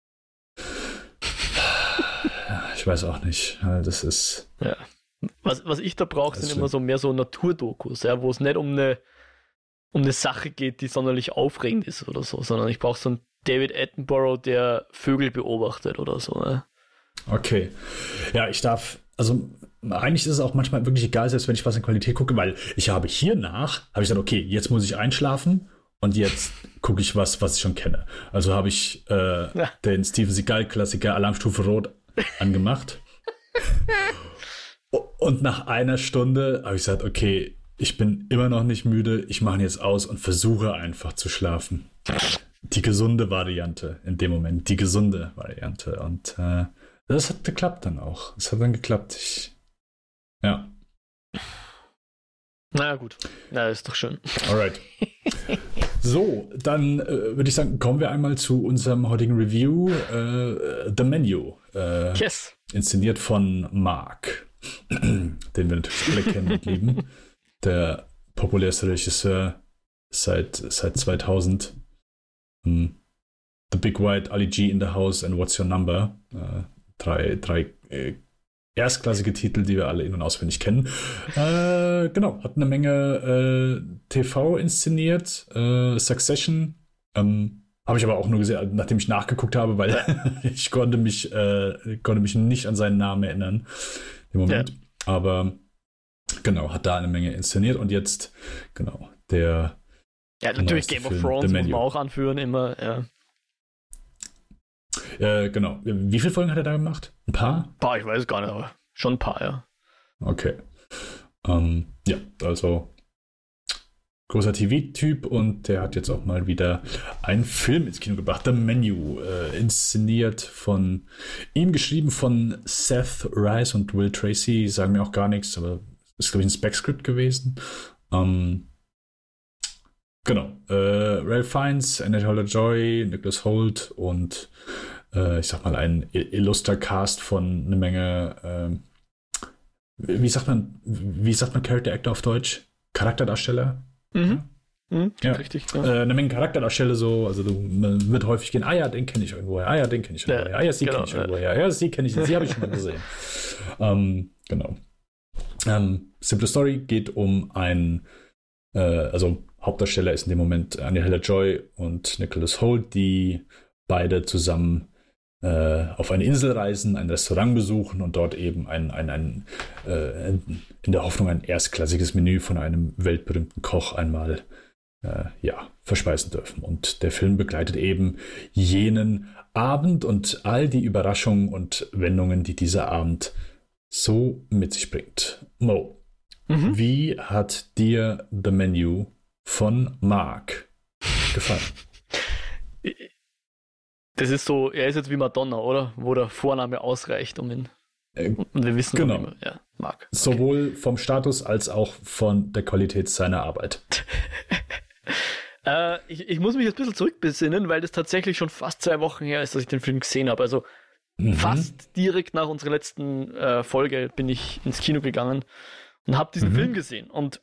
ich weiß auch nicht, das ist... Ja. Was ich da brauche, sind immer so mehr so Naturdokus, ja, wo es nicht um eine Sache geht, die sonderlich aufregend ist oder so, sondern ich brauche so einen David Attenborough, der Vögel beobachtet oder so. Ne? Okay. Ja, eigentlich ist es auch manchmal wirklich egal, selbst wenn ich was in Qualität gucke, weil ich habe gesagt, okay, jetzt muss ich einschlafen und jetzt gucke ich was ich schon kenne. Also habe ich den Steven Seagal-Klassiker Alarmstufe Rot angemacht. Und nach einer Stunde habe ich gesagt, okay, ich bin immer noch nicht müde, ich mache ihn jetzt aus und versuche einfach zu schlafen. Die gesunde Variante in dem Moment, Und das hat geklappt dann auch. Es hat dann geklappt. Ja. Na gut, na, ist doch schön. Alright. So, dann würde ich sagen, kommen wir einmal zu unserem heutigen Review. The Menu. Yes. Inszeniert von Mark, den wir natürlich alle kennen und lieben. Der populärste Regisseur seit 2000. The Big White, Ali G in the House and What's Your Number. Drei erstklassige Titel, die wir alle in- und auswendig kennen. Genau, hat eine Menge TV inszeniert. Succession. Habe ich aber auch nur gesehen, nachdem ich nachgeguckt habe, weil ich konnte mich nicht an seinen Namen erinnern im Moment. Ja. Aber genau, hat da eine Menge inszeniert und jetzt, genau, der... Ja, natürlich Game of Thrones muss man auch anführen, immer, ja. Genau. Wie viele Folgen hat er da gemacht? Ein paar? Ich weiß es gar nicht, aber schon ein paar, ja. Okay. Ja, also großer TV-Typ und der hat jetzt auch mal wieder einen Film ins Kino gebracht. The Menu, inszeniert von ihm, geschrieben von Seth Rice und Will Tracy, sagen mir auch gar nichts, aber ist, glaube ich, ein Spec-Script gewesen. Genau. Ralph Fiennes, Annette Taylor-Joy, Nicholas Hoult und ich sag mal ein illustrer Cast von eine Menge wie sagt man Character Actor auf Deutsch? Charakterdarsteller? Ja. Richtig. Ja. Eine Menge Charakterdarsteller so, also man wird häufig gehen, den kenne ich irgendwoher, den kenne ich irgendwoher, sie kenne ich irgendwoher, sie kenne ich, sie habe ich schon mal gesehen. Genau. Simple Story geht um also Hauptdarsteller ist in dem Moment Anya Taylor-Joy und Nicholas Hoult, die beide zusammen auf eine Insel reisen, ein Restaurant besuchen und dort eben in der Hoffnung ein erstklassiges Menü von einem weltberühmten Koch einmal verspeisen dürfen. Und der Film begleitet eben jenen Abend und all die Überraschungen und Wendungen, die dieser Abend so mit sich bringt. Mo, wie hat dir The Menu von Mark gefallen? Das ist so, er ist jetzt wie Madonna, oder? Wo der Vorname ausreicht, um ihn. Und wir wissen, genau. Mark. Okay. Sowohl vom Status als auch von der Qualität seiner Arbeit. Ich muss mich jetzt ein bisschen zurückbesinnen, weil das tatsächlich schon fast 2 Wochen her ist, dass ich den Film gesehen habe. Also fast direkt nach unserer letzten Folge bin ich ins Kino gegangen und habe diesen Film gesehen. Und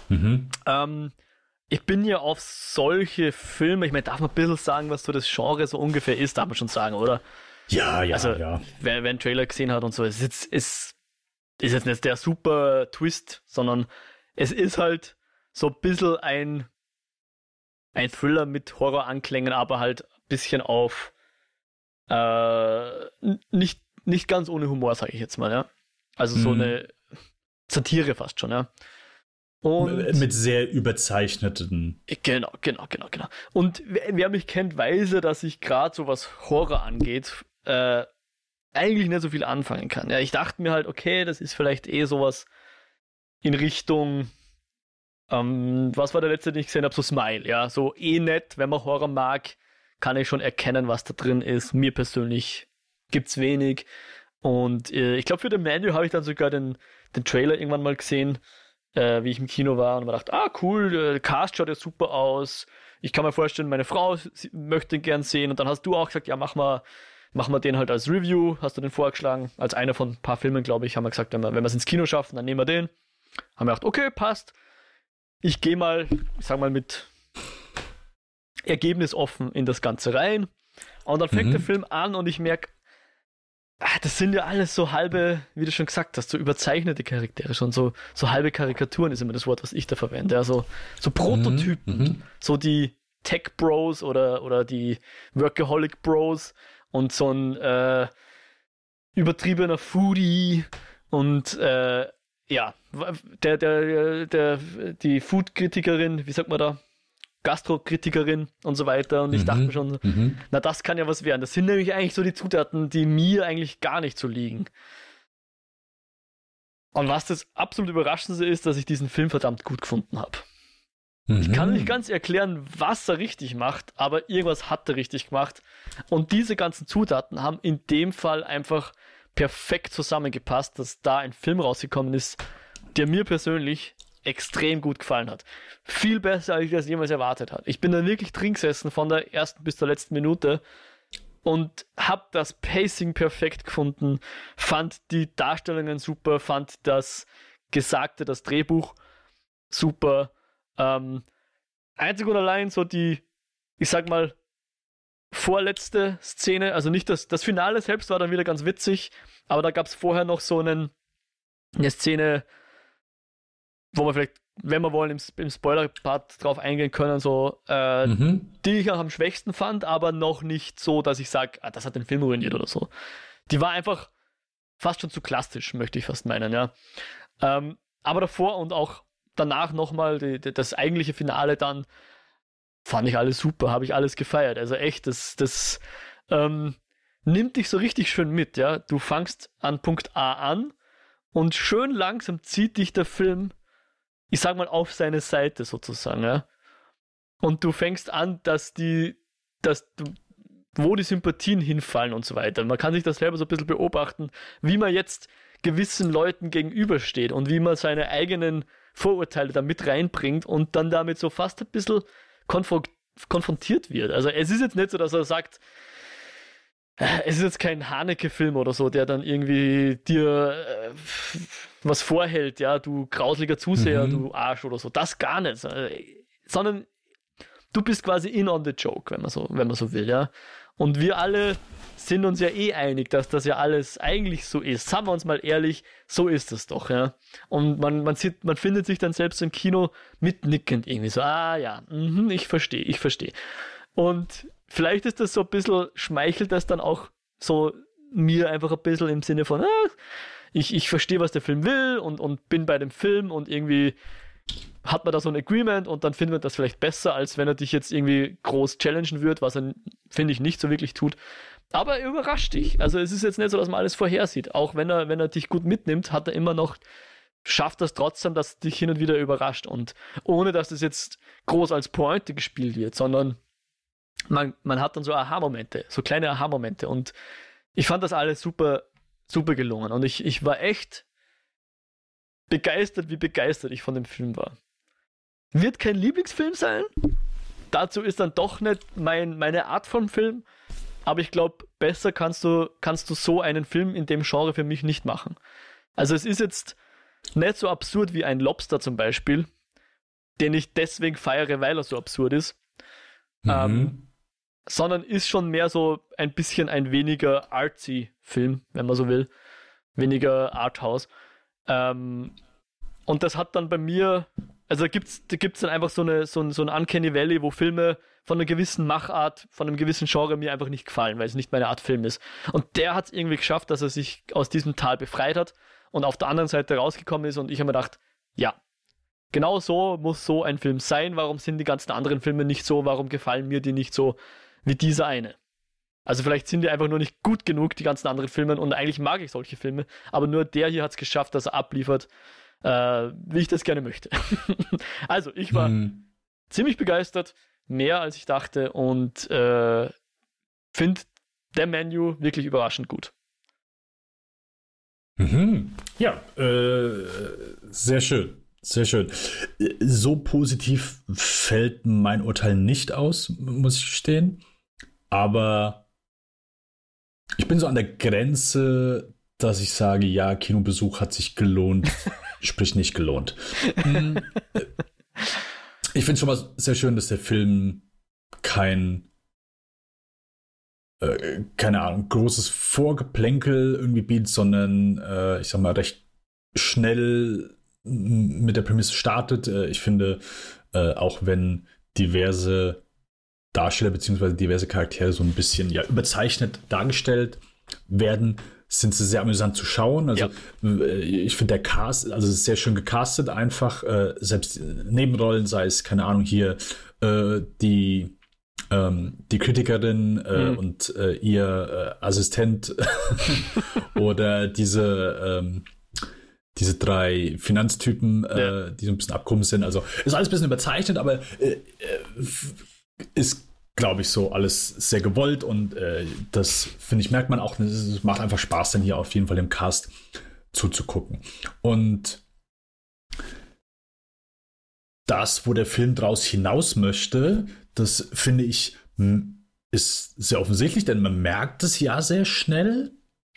ich bin ja auf solche Filme, ich meine, darf man ein bisschen sagen, was so das Genre so ungefähr ist, darf man schon sagen, oder? Ja. Also, wer einen Trailer gesehen hat und so, ist jetzt nicht der super Twist, sondern es ist halt so ein bisschen ein Thriller mit Horroranklängen, aber halt ein bisschen auf nicht ganz ohne Humor, sage ich jetzt mal, ja. Also so eine Satire fast schon, ja. Und mit sehr überzeichneten. Genau. Und wer mich kennt, weiß ja, dass ich gerade so was Horror angeht, eigentlich nicht so viel anfangen kann. Ja, ich dachte mir halt, okay, das ist vielleicht sowas in Richtung, was war der letzte, den ich gesehen habe, so Smile, ja, so nett, wenn man Horror mag, kann ich schon erkennen, was da drin ist. Mir persönlich gibt's wenig. Und ich glaube, für den Menu habe ich dann sogar den Trailer irgendwann mal gesehen, wie ich im Kino war und mir gedacht, cool, der Cast schaut ja super aus. Ich kann mir vorstellen, meine Frau möchte den gern sehen. Und dann hast du auch gesagt, ja, mach mal den halt als Review. Hast du den vorgeschlagen? Als einer von ein paar Filmen, glaube ich, haben wir gesagt, wenn wir es ins Kino schaffen, dann nehmen wir den. Haben wir gedacht, okay, passt. Ich gehe mal, ich sag mal, mit Ergebnis offen in das Ganze rein. Und dann fängt der Film an und ich merke, das sind ja alles so halbe, wie du schon gesagt hast, so überzeichnete Charaktere schon, so halbe Karikaturen ist immer das Wort, was ich da verwende. Also so Prototypen, so die Tech-Bros oder die Workaholic-Bros und so ein übertriebener Foodie und die Food-Kritikerin, wie sagt man da? Gastrokritikerin und so weiter. Und ich dachte mir schon, na, das kann ja was werden. Das sind nämlich eigentlich so die Zutaten, die mir eigentlich gar nicht so liegen. Und was das absolut Überraschendste ist, dass ich diesen Film verdammt gut gefunden habe. Ich kann nicht ganz erklären, was er richtig macht, aber irgendwas hat er richtig gemacht. Und diese ganzen Zutaten haben in dem Fall einfach perfekt zusammengepasst, dass da ein Film rausgekommen ist, der mir persönlich extrem gut gefallen hat. Viel besser, als ich das jemals erwartet habe. Ich bin da wirklich drin gesessen von der ersten bis zur letzten Minute und habe das Pacing perfekt gefunden, fand die Darstellungen super, fand das Drehbuch super. Einzig und allein so die, ich sag mal, vorletzte Szene, also nicht das Finale selbst war dann wieder ganz witzig, aber da gab es vorher noch so eine Szene, wo wir vielleicht, wenn wir wollen, im Spoiler-Part drauf eingehen können, so, die ich auch am schwächsten fand, aber noch nicht so, dass ich sage, das hat den Film ruiniert oder so. Die war einfach fast schon zu klassisch, möchte ich fast meinen, ja. Aber davor und auch danach nochmal das eigentliche Finale dann fand ich alles super, habe ich alles gefeiert. Also echt, das nimmt dich so richtig schön mit, ja. Du fangst an Punkt A an und schön langsam zieht dich der Film, ich sag mal, auf seine Seite sozusagen, ja. Und du fängst an, wo die Sympathien hinfallen und so weiter. Man kann sich das selber so ein bisschen beobachten, wie man jetzt gewissen Leuten gegenübersteht und wie man seine eigenen Vorurteile da mit reinbringt und dann damit so fast ein bisschen konfrontiert wird. Also es ist jetzt nicht so, dass er sagt, es ist jetzt kein Haneke-Film oder so, der dann irgendwie dir was vorhält, ja, du grausliger Zuseher, du Arsch oder so. Das gar nicht. Sondern du bist quasi in on the joke, wenn man so will, ja. Und wir alle sind uns ja einig, dass das ja alles eigentlich so ist. Sagen wir uns mal ehrlich, so ist es doch, ja. Und man findet sich dann selbst im Kino mitnickend irgendwie so, ja, ich verstehe. Und vielleicht ist das so ein bisschen, schmeichelt das dann auch so mir einfach ein bisschen im Sinne von, ich verstehe, was der Film will und bin bei dem Film und irgendwie hat man da so ein Agreement und dann findet man das vielleicht besser, als wenn er dich jetzt irgendwie groß challengen wird, was er, finde ich, nicht so wirklich tut. Aber er überrascht dich. Also es ist jetzt nicht so, dass man alles vorhersieht. Auch wenn er dich gut mitnimmt, schafft das trotzdem, dass dich hin und wieder überrascht. Und ohne, dass das jetzt groß als Pointe gespielt wird, sondern man hat dann so Aha-Momente, so kleine Aha-Momente. Und ich fand das alles super, super gelungen. Und ich war echt begeistert, wie begeistert ich von dem Film war. Wird kein Lieblingsfilm sein. Dazu ist dann doch nicht meine Art von Film. Aber ich glaube, besser kannst du so einen Film in dem Genre für mich nicht machen. Also es ist jetzt nicht so absurd wie ein Lobster zum Beispiel, den ich deswegen feiere, weil er so absurd ist. Sondern ist schon mehr so ein bisschen ein weniger artsy Film, wenn man so will. Weniger Arthouse. Und das hat dann bei mir, also da gibt's dann einfach so ein Uncanny Valley, wo Filme von einer gewissen Machart, von einem gewissen Genre mir einfach nicht gefallen, weil es nicht meine Art Film ist. Und der hat es irgendwie geschafft, dass er sich aus diesem Tal befreit hat und auf der anderen Seite rausgekommen ist und ich habe mir gedacht, ja, genau so muss so ein Film sein. Warum sind die ganzen anderen Filme nicht so? Warum gefallen mir die nicht so wie dieser eine? Also vielleicht sind die einfach nur nicht gut genug, die ganzen anderen Filme, und eigentlich mag ich solche Filme, aber nur der hier hat es geschafft, dass er abliefert, wie ich das gerne möchte. Also ich war ziemlich begeistert, mehr als ich dachte, und finde The Menu wirklich überraschend gut. Ja, sehr schön. Sehr schön. So positiv fällt mein Urteil nicht aus, muss ich gestehen. Aber ich bin so an der Grenze, dass ich sage, ja, Kinobesuch hat sich gelohnt, sprich nicht gelohnt. Ich finde es schon mal sehr schön, dass der Film keine Ahnung, großes Vorgeplänkel irgendwie bietet, sondern ich sag mal, recht schnell mit der Prämisse startet. Ich finde, auch wenn diverse Darsteller bzw. diverse Charaktere so ein bisschen überzeichnet dargestellt werden, sind sie sehr amüsant zu schauen. Also ich finde der Cast, also es ist sehr schön gecastet einfach, selbst Nebenrollen, sei es, keine Ahnung, hier die Kritikerin und ihr Assistent oder diese 3 Finanztypen, die so ein bisschen abgehoben sind. Also ist alles ein bisschen überzeichnet, aber ist, glaube ich, so alles sehr gewollt und das, finde ich, merkt man auch, es macht einfach Spaß, dann hier auf jeden Fall im Cast zuzugucken. Und das, wo der Film draus hinaus möchte, das finde ich, ist sehr offensichtlich, denn man merkt es ja sehr schnell,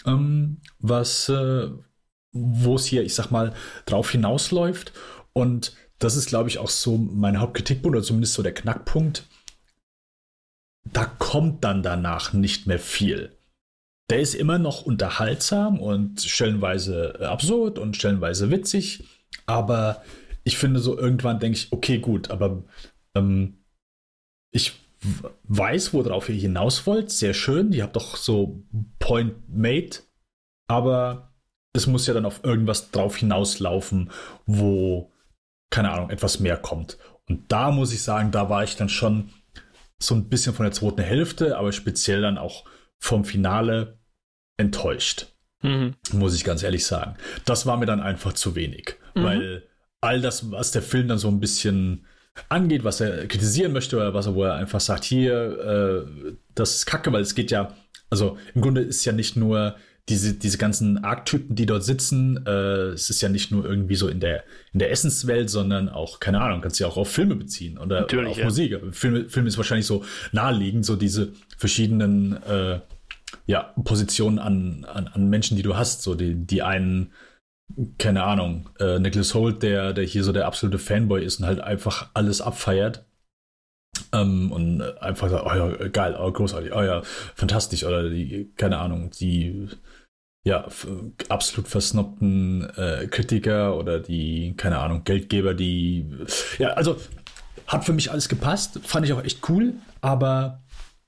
wo es hier, ich sag mal, drauf hinausläuft. Und das ist, glaube ich, auch so mein Hauptkritikpunkt oder zumindest so der Knackpunkt. Da kommt dann danach nicht mehr viel. Der ist immer noch unterhaltsam und stellenweise absurd und stellenweise witzig, aber ich finde so irgendwann denke ich, okay, gut, aber ich weiß, worauf ihr hinaus wollt, sehr schön, ihr habt doch so Point made, aber es muss ja dann auf irgendwas drauf hinauslaufen, wo, keine Ahnung, etwas mehr kommt. Und da muss ich sagen, da war ich dann schon so ein bisschen von der zweiten Hälfte, aber speziell dann auch vom Finale enttäuscht. Muss ich ganz ehrlich sagen. Das war mir dann einfach zu wenig, weil all das, was der Film dann so ein bisschen angeht, was er kritisieren möchte oder wo er einfach sagt, hier, das ist Kacke, weil es geht ja, also im Grunde ist ja nicht nur diese ganzen Archetypen, die dort sitzen, es ist ja nicht nur irgendwie so in der Essenswelt, sondern auch, keine Ahnung, kannst du ja auch auf Filme beziehen oder natürlich, auf Musik. Film ist wahrscheinlich so naheliegend, so diese verschiedenen Positionen an Menschen, die du hast, so die einen, keine Ahnung, Nicholas Hoult, der hier so der absolute Fanboy ist und halt einfach alles abfeiert. Und einfach sagt, oh ja, geil, oh, großartig, oh ja, fantastisch. Oder die, keine Ahnung, die absolut versnobten Kritiker oder die, keine Ahnung, Geldgeber, die, ja, also hat für mich alles gepasst, fand ich auch echt cool, aber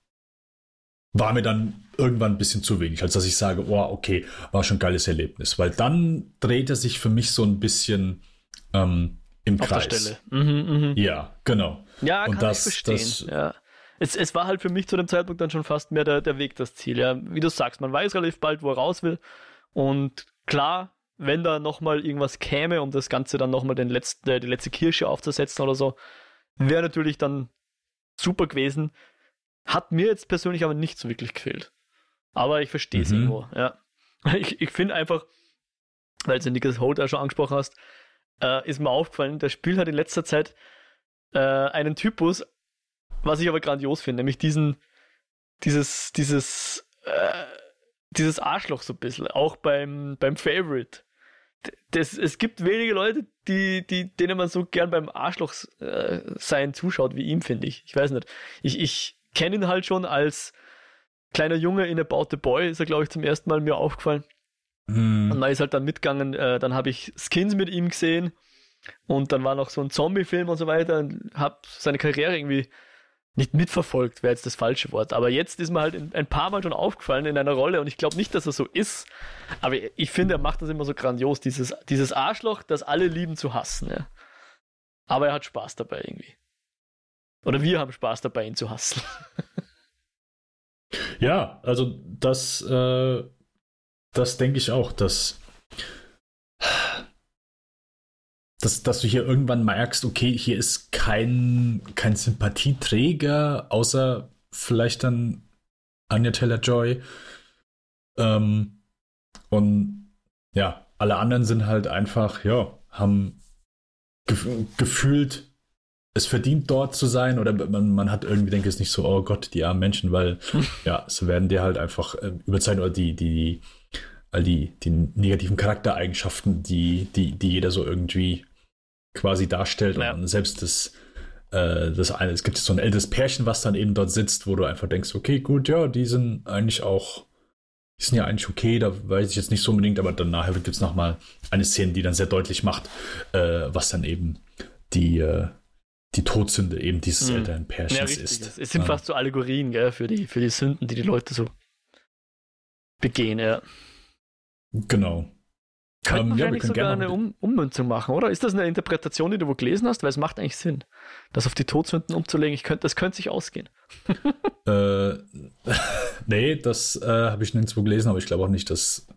war mir dann irgendwann ein bisschen zu wenig, als dass ich sage, oh, okay, war schon ein geiles Erlebnis, weil dann dreht er sich für mich so ein bisschen im auf Kreis. Der Stelle. Ja, genau. Ja, und kann ich verstehen. Ja. Es war halt für mich zu dem Zeitpunkt dann schon fast mehr der Weg, das Ziel. Ja. Wie du sagst, man weiß relativ bald, wo er raus will. Und klar, wenn da nochmal irgendwas käme, um das Ganze dann nochmal die letzte Kirsche aufzusetzen oder so, wäre natürlich dann super gewesen. Hat mir jetzt persönlich aber nicht so wirklich gefehlt. Aber ich verstehe es irgendwo. Ja. Ich finde einfach, weil du Nicholas Hoult auch schon angesprochen hast, ist mir aufgefallen, der spielt halt in letzter Zeit einen Typus, was ich aber grandios finde, nämlich dieses Arschloch so ein bisschen, auch beim Favorite. Es gibt wenige Leute, denen man so gern beim Arschloch sein zuschaut wie ihm, finde ich. Ich weiß nicht. Ich kenne ihn halt schon als kleiner Junge in About the Boy, ist er, glaube ich, zum ersten Mal mir aufgefallen. Und man ist halt dann mitgegangen, dann habe ich Skins mit ihm gesehen und dann war noch so ein Zombie-Film und so weiter und habe seine Karriere irgendwie nicht mitverfolgt, wäre jetzt das falsche Wort, aber jetzt ist mir halt ein paar Mal schon aufgefallen in einer Rolle und ich glaube nicht, dass er so ist, aber ich finde, er macht das immer so grandios, dieses Arschloch, das alle lieben zu hassen, ja. Aber er hat Spaß dabei irgendwie. Oder wir haben Spaß dabei, ihn zu hassen. Ja, also das denke ich auch, dass du hier irgendwann merkst, okay, hier ist kein Sympathieträger, außer vielleicht dann Anya Taylor-Joy. Und alle anderen sind halt einfach, haben gefühlt es verdient, dort zu sein, oder man hat irgendwie, denke ich, nicht so, oh Gott, die armen Menschen, weil so werden dir halt einfach über Zeit, oder die negativen Charaktereigenschaften, die jeder so irgendwie quasi darstellt. Und selbst es gibt so ein älteres Pärchen, was dann eben dort sitzt, wo du einfach denkst, okay, gut, die sind ja eigentlich okay, da weiß ich jetzt nicht so unbedingt, aber dann nachher gibt es nochmal eine Szene, die dann sehr deutlich macht, was dann eben die Todsünde eben dieses älteren Pärchens ist. Es sind fast so Allegorien, gell, für die Sünden, die Leute so begehen, ja. Genau. Könnte man wahrscheinlich sogar eine Ummünzung machen, oder? Ist das eine Interpretation, die du wo gelesen hast? Weil es macht eigentlich Sinn, das auf die Todsünden umzulegen. Das könnte sich ausgehen. Nee, das habe ich nirgendwo gelesen, aber ich glaube auch nicht, dass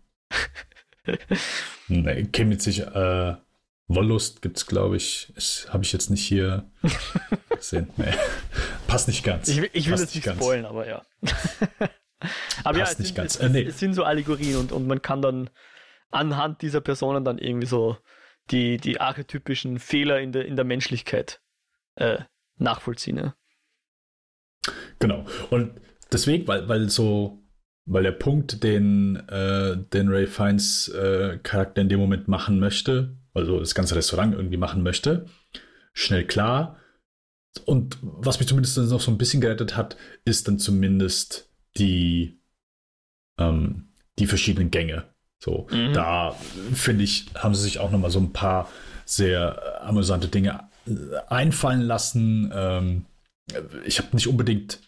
Chemnitz Wollust gibt es, glaube ich. Habe ich jetzt nicht hier gesehen. Nee. Passt nicht ganz. Ich will jetzt nicht spoilen, aber ja. Aber passt nicht ganz. Es sind so Allegorien und man kann dann anhand dieser Personen dann irgendwie so die archetypischen Fehler in der Menschlichkeit nachvollziehen. Ja. Genau. Und deswegen, weil der Punkt, den Ralph Fiennes Charakter in dem Moment machen möchte, also das ganze Restaurant irgendwie machen möchte, schnell klar. Und was mich zumindest noch so ein bisschen gerettet hat, ist dann zumindest die verschiedenen Gänge. So, da finde ich, haben sie sich auch nochmal so ein paar sehr amüsante Dinge einfallen lassen. Ich habe nicht unbedingt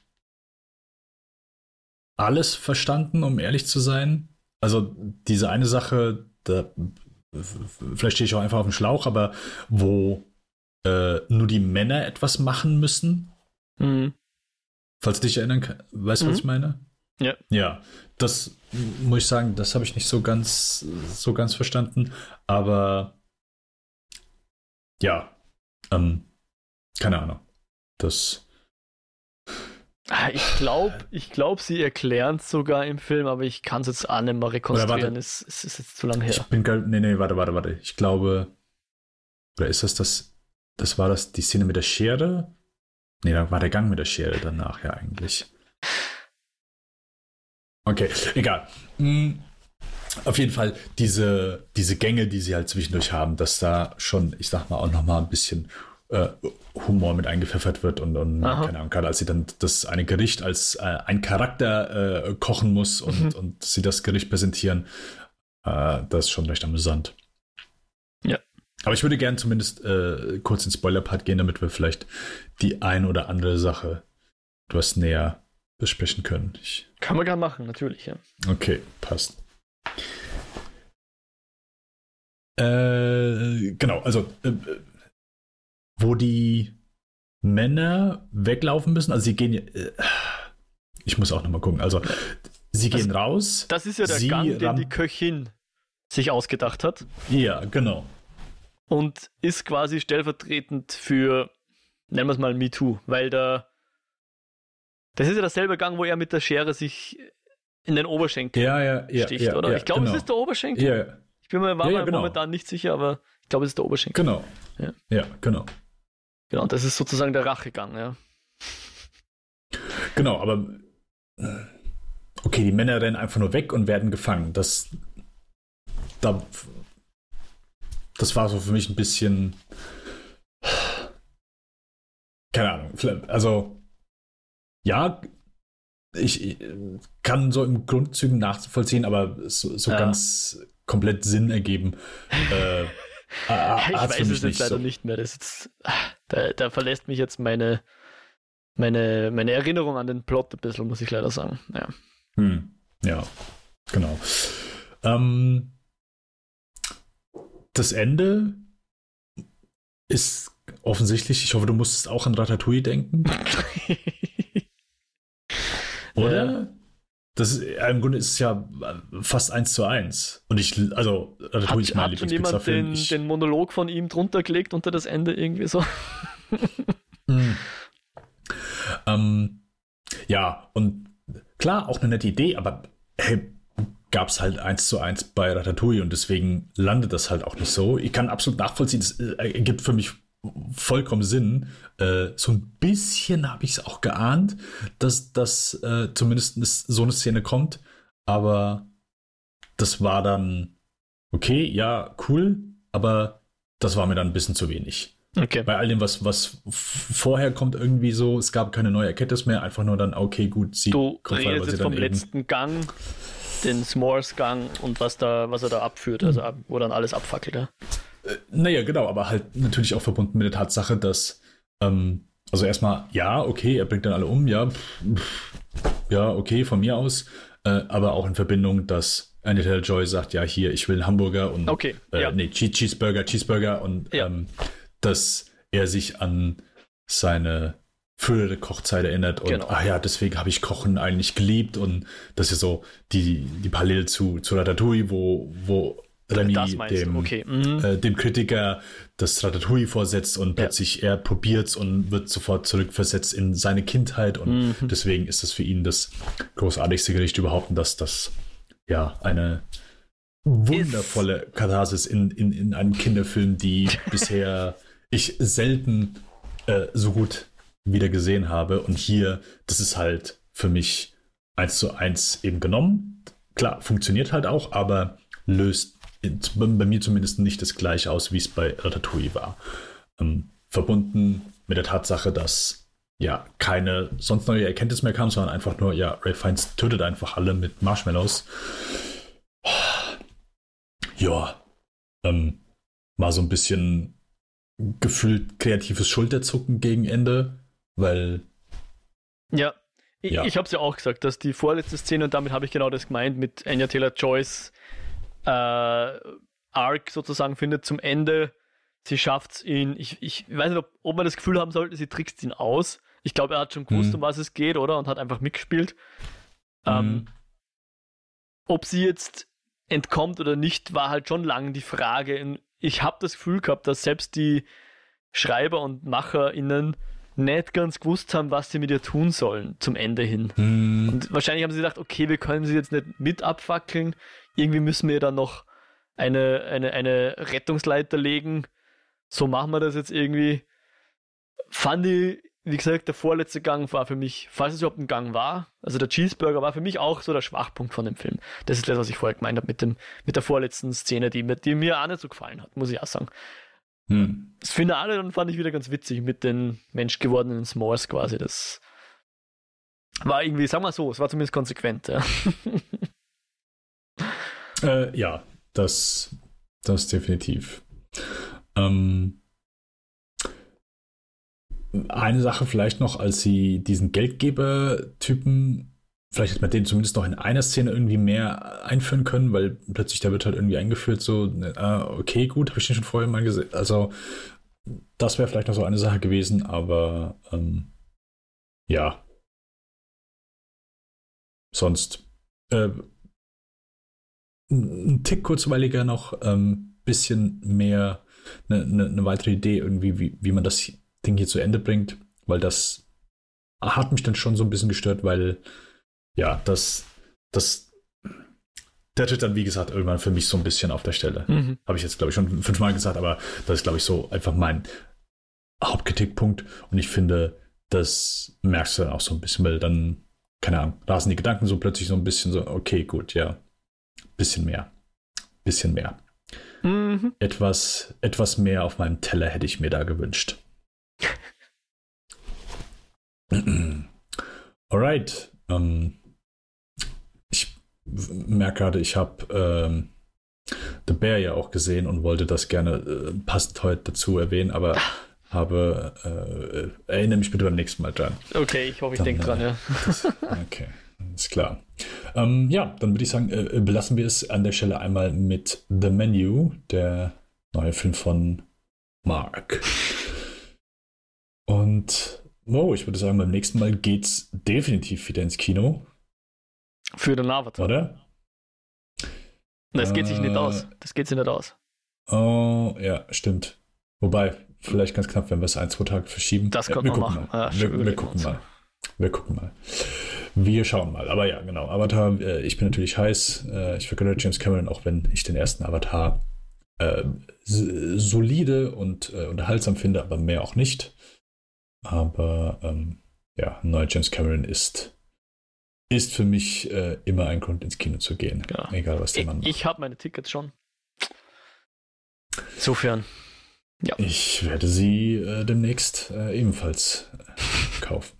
alles verstanden, um ehrlich zu sein. Also diese eine Sache, vielleicht stehe ich auch einfach auf dem Schlauch, aber wo nur die Männer etwas machen müssen. Falls du dich erinnern kannst, weißt du, was ich meine? Ja. Ja, das muss ich sagen, das habe ich nicht so ganz verstanden. Aber ja, keine Ahnung. Das. Ich glaube, sie erklären es sogar im Film, aber ich kann es jetzt auch nicht mehr rekonstruieren. Es ist jetzt zu lange her. Warte. Ich glaube, oder ist das war die Szene mit der Schere? Nee, da war der Gang mit der Schere danach, ja, eigentlich. Okay, egal. Auf jeden Fall diese Gänge, die sie halt zwischendurch haben, dass da schon, ich sag mal, auch nochmal ein bisschen Humor mit eingepfeffert wird und keine Ahnung, gerade als sie dann das eine Gericht als ein Charakter kochen muss und sie das Gericht präsentieren, das ist schon recht amüsant. Ja. Aber ich würde gerne zumindest kurz in den Spoiler-Part gehen, damit wir vielleicht die ein oder andere Sache etwas näher besprechen können. Kann man gerne machen, natürlich, ja. Okay, passt. Genau, also wo die Männer weglaufen müssen, also sie gehen, ich muss auch nochmal gucken, also sie gehen raus. Das ist ja der Gang, den die Köchin sich ausgedacht hat. Ja, genau. Und ist quasi stellvertretend für, nennen wir es mal MeToo, weil das ist ja derselbe Gang, wo er mit der Schere sich in den Oberschenkel sticht, oder? Ich glaube, genau. Es ist der Oberschenkel. Ja. Ich bin mir momentan nicht sicher, aber ich glaube, es ist der Oberschenkel. Genau. Ja, genau. Genau, das ist sozusagen der Rachegang, ja. Genau, aber okay, die Männer rennen einfach nur weg und werden gefangen. Das war so für mich ein bisschen, keine Ahnung, also ja, ich kann so im Grundzügen nachvollziehen, aber so ganz komplett Sinn ergeben. Ich weiß es jetzt leider nicht mehr. Das ist da verlässt mich jetzt meine Erinnerung an den Plot ein bisschen, muss ich leider sagen. Ja, ja, genau. Das Ende ist offensichtlich, ich hoffe, du musstest auch an Ratatouille denken. Oder? Ja. Das ist, im Grunde ist es ja fast 1:1. Und Ratatouille ist mein Lieblingspizza-Film. Hat jemand den Monolog von ihm drunter gelegt unter das Ende irgendwie so? Ja, und klar, auch eine nette Idee, aber hey, gab es halt 1:1 bei Ratatouille und deswegen landet das halt auch nicht so. Ich kann absolut nachvollziehen, das ergibt für mich vollkommen Sinn. So ein bisschen habe ich es auch geahnt, dass das zumindest so eine Szene kommt, aber das war dann okay, ja, cool, aber das war mir dann ein bisschen zu wenig. Okay. Bei all dem, was vorher kommt, irgendwie so, es gab keine neue Erkenntnis mehr, einfach nur dann, okay, gut, sie du kommt redest jetzt vom letzten Gang, den S'mores-Gang und was er da abführt, also wo dann alles abfackelt, ja? Naja, genau, aber halt natürlich auch verbunden mit der Tatsache, dass, also erstmal, ja, okay, er bringt dann alle um, ja, okay, von mir aus, aber auch in Verbindung, dass Anya Taylor-Joy sagt, ja, hier, ich will einen Hamburger und okay, Cheeseburger und dass er sich an seine frühere Kochzeit erinnert und genau. Ach ja, deswegen habe ich Kochen eigentlich geliebt und das ist so die Parallele zu Ratatouille, wo Remy dem Kritiker das Ratatouille vorsetzt und plötzlich er probiert's und wird sofort zurückversetzt in seine Kindheit und deswegen ist das für ihn das großartigste Gericht überhaupt und dass das ja eine wundervolle Katharsis in einem Kinderfilm, die bisher ich selten so gut wieder gesehen habe. Und hier, das ist halt für mich 1:1 eben genommen. Klar, funktioniert halt auch, aber löst bei mir zumindest nicht das gleiche aus, wie es bei Ratatouille war. Verbunden mit der Tatsache, dass ja keine sonst neue Erkenntnis mehr kam, sondern einfach nur, ja, Ralph Fiennes tötet einfach alle mit Marshmallows. Ja, war so ein bisschen gefühlt kreatives Schulterzucken gegen Ende, weil ja, ich habe es ja auch gesagt, dass die vorletzte Szene, und damit habe ich genau das gemeint, mit Anya Taylor-Joys Arc sozusagen findet zum Ende. Sie schafft es ihn, ich weiß nicht, ob man das Gefühl haben sollte, sie trickst ihn aus. Ich glaube, er hat schon gewusst, um was es geht, oder? Und hat einfach mitgespielt. Ob sie jetzt entkommt oder nicht, war halt schon lange die Frage. Ich habe das Gefühl gehabt, dass selbst die Schreiber und MacherInnen nicht ganz gewusst haben, was sie mit ihr tun sollen zum Ende hin. Und wahrscheinlich haben sie gedacht, okay, wir können sie jetzt nicht mit abfackeln. Irgendwie müssen wir dann noch eine Rettungsleiter legen. So machen wir das jetzt irgendwie. Fand ich, wie gesagt, der vorletzte Gang war für mich, falls es überhaupt ein Gang war, also der Cheeseburger war für mich auch so der Schwachpunkt von dem Film. Das ist das, was ich vorher gemeint habe mit der vorletzten Szene, die mir auch nicht so gefallen hat, muss ich auch sagen. Das Finale dann fand ich wieder ganz witzig mit den menschgewordenen S'mores quasi. Das war irgendwie, sagen wir so, es war zumindest konsequent. Ja, ja, das definitiv. Eine Sache vielleicht noch, als sie diesen Geldgeber-Typen, vielleicht hätte man den zumindest noch in einer Szene irgendwie mehr einführen können, weil plötzlich der wird halt irgendwie eingeführt, so, okay, gut, habe ich den schon vorher mal gesehen. Also, das wäre vielleicht noch so eine Sache gewesen, aber ja. Sonst ein Tick kurzweiliger noch, bisschen mehr eine weitere Idee irgendwie, wie man das Ding hier zu Ende bringt, weil das hat mich dann schon so ein bisschen gestört, weil ja, der tritt dann, wie gesagt, irgendwann für mich so ein bisschen auf der Stelle. Habe ich jetzt, glaube ich, schon 5-mal gesagt, aber das ist, glaube ich, so einfach mein Hauptkritikpunkt und ich finde, das merkst du dann auch so ein bisschen, weil dann, keine Ahnung, rasen die Gedanken so plötzlich so ein bisschen so, okay, gut, ja, bisschen mehr. Etwas mehr auf meinem Teller hätte ich mir da gewünscht. Alright. Ich merke gerade, ich habe The Bear ja auch gesehen und wollte das gerne passend heute dazu erwähnen, aber erinnere mich bitte beim nächsten Mal dran. Okay, ich hoffe, ich denke dran, ja. Okay, ist klar. Ja, dann würde ich sagen, belassen wir es an der Stelle einmal mit The Menu, der neue Film von Mark. Und ich würde sagen, beim nächsten Mal geht's definitiv wieder ins Kino. Für den Avatar. Oder? Das geht sich nicht aus. Das geht sich nicht aus. Oh, ja, stimmt. Wobei, vielleicht ganz knapp, wenn wir es 1-2 Tage verschieben. Das können wir machen. Wir gucken mal. Wir gucken mal. Wir schauen mal. Aber ja, genau. Avatar, ich bin natürlich heiß. Ich vergönne James Cameron, auch wenn ich den ersten Avatar solide und unterhaltsam finde, aber mehr auch nicht. Aber ja, ein neuer James Cameron ist für mich immer ein Grund, ins Kino zu gehen. Ja. Egal, was der Mann macht. Ich habe meine Tickets schon. Insofern, ja. Ich werde sie demnächst ebenfalls kaufen.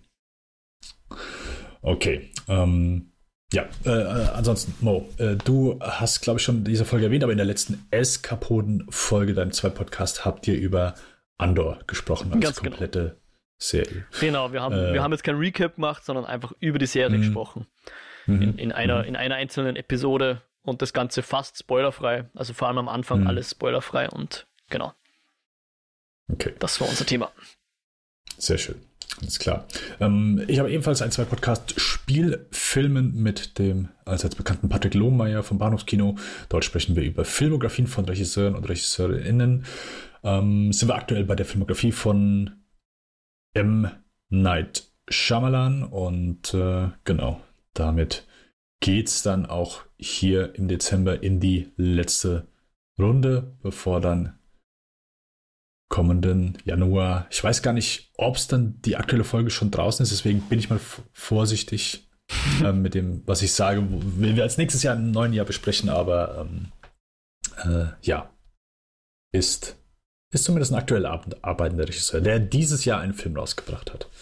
Okay. Ja, ansonsten, Mo, du hast, glaube ich, schon diese Folge erwähnt, aber in der letzten Eskapoden-Folge deinem 2-Podcast habt ihr über Andor gesprochen, als komplette Serie. Genau, wir haben jetzt kein Recap gemacht, sondern einfach über die Serie gesprochen. In einer einzelnen Episode und das Ganze fast spoilerfrei, also vor allem am Anfang alles spoilerfrei und genau. Okay. Das war unser Thema. Sehr schön. Alles klar. Ich habe ebenfalls ein 2-Podcast Spielfilmen mit dem allseits bekannten Patrick Lohmeier vom Bahnhofskino. Dort sprechen wir über Filmografien von Regisseuren und RegisseurInnen. Sind wir aktuell bei der Filmografie von M. Night Shyamalan und genau, damit geht's dann auch hier im Dezember in die letzte Runde, bevor dann kommenden Januar, ich weiß gar nicht, ob es dann die aktuelle Folge schon draußen ist, deswegen bin ich mal vorsichtig mit dem, was ich sage, will wir als nächstes Jahr im neuen Jahr besprechen, aber ja, ist zumindest ein aktuell arbeitender Regisseur, der dieses Jahr einen Film rausgebracht hat.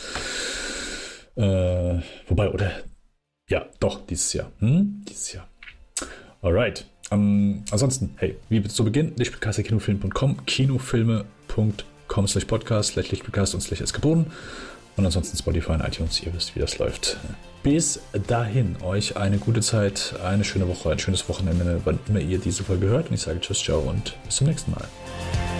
Wobei, oder? Ja, doch, dieses Jahr. Dieses Jahr. Alright. Ansonsten, hey, wie zu Beginn, lichtspielcast.kinofilm.com, kinofilme.com/podcast, /lichtspielcast und /eskapoden und ansonsten Spotify und iTunes, ihr wisst, wie das läuft. Bis dahin, euch eine gute Zeit, eine schöne Woche, ein schönes Wochenende, wann immer ihr diese Folge hört und ich sage Tschüss, ciao und bis zum nächsten Mal.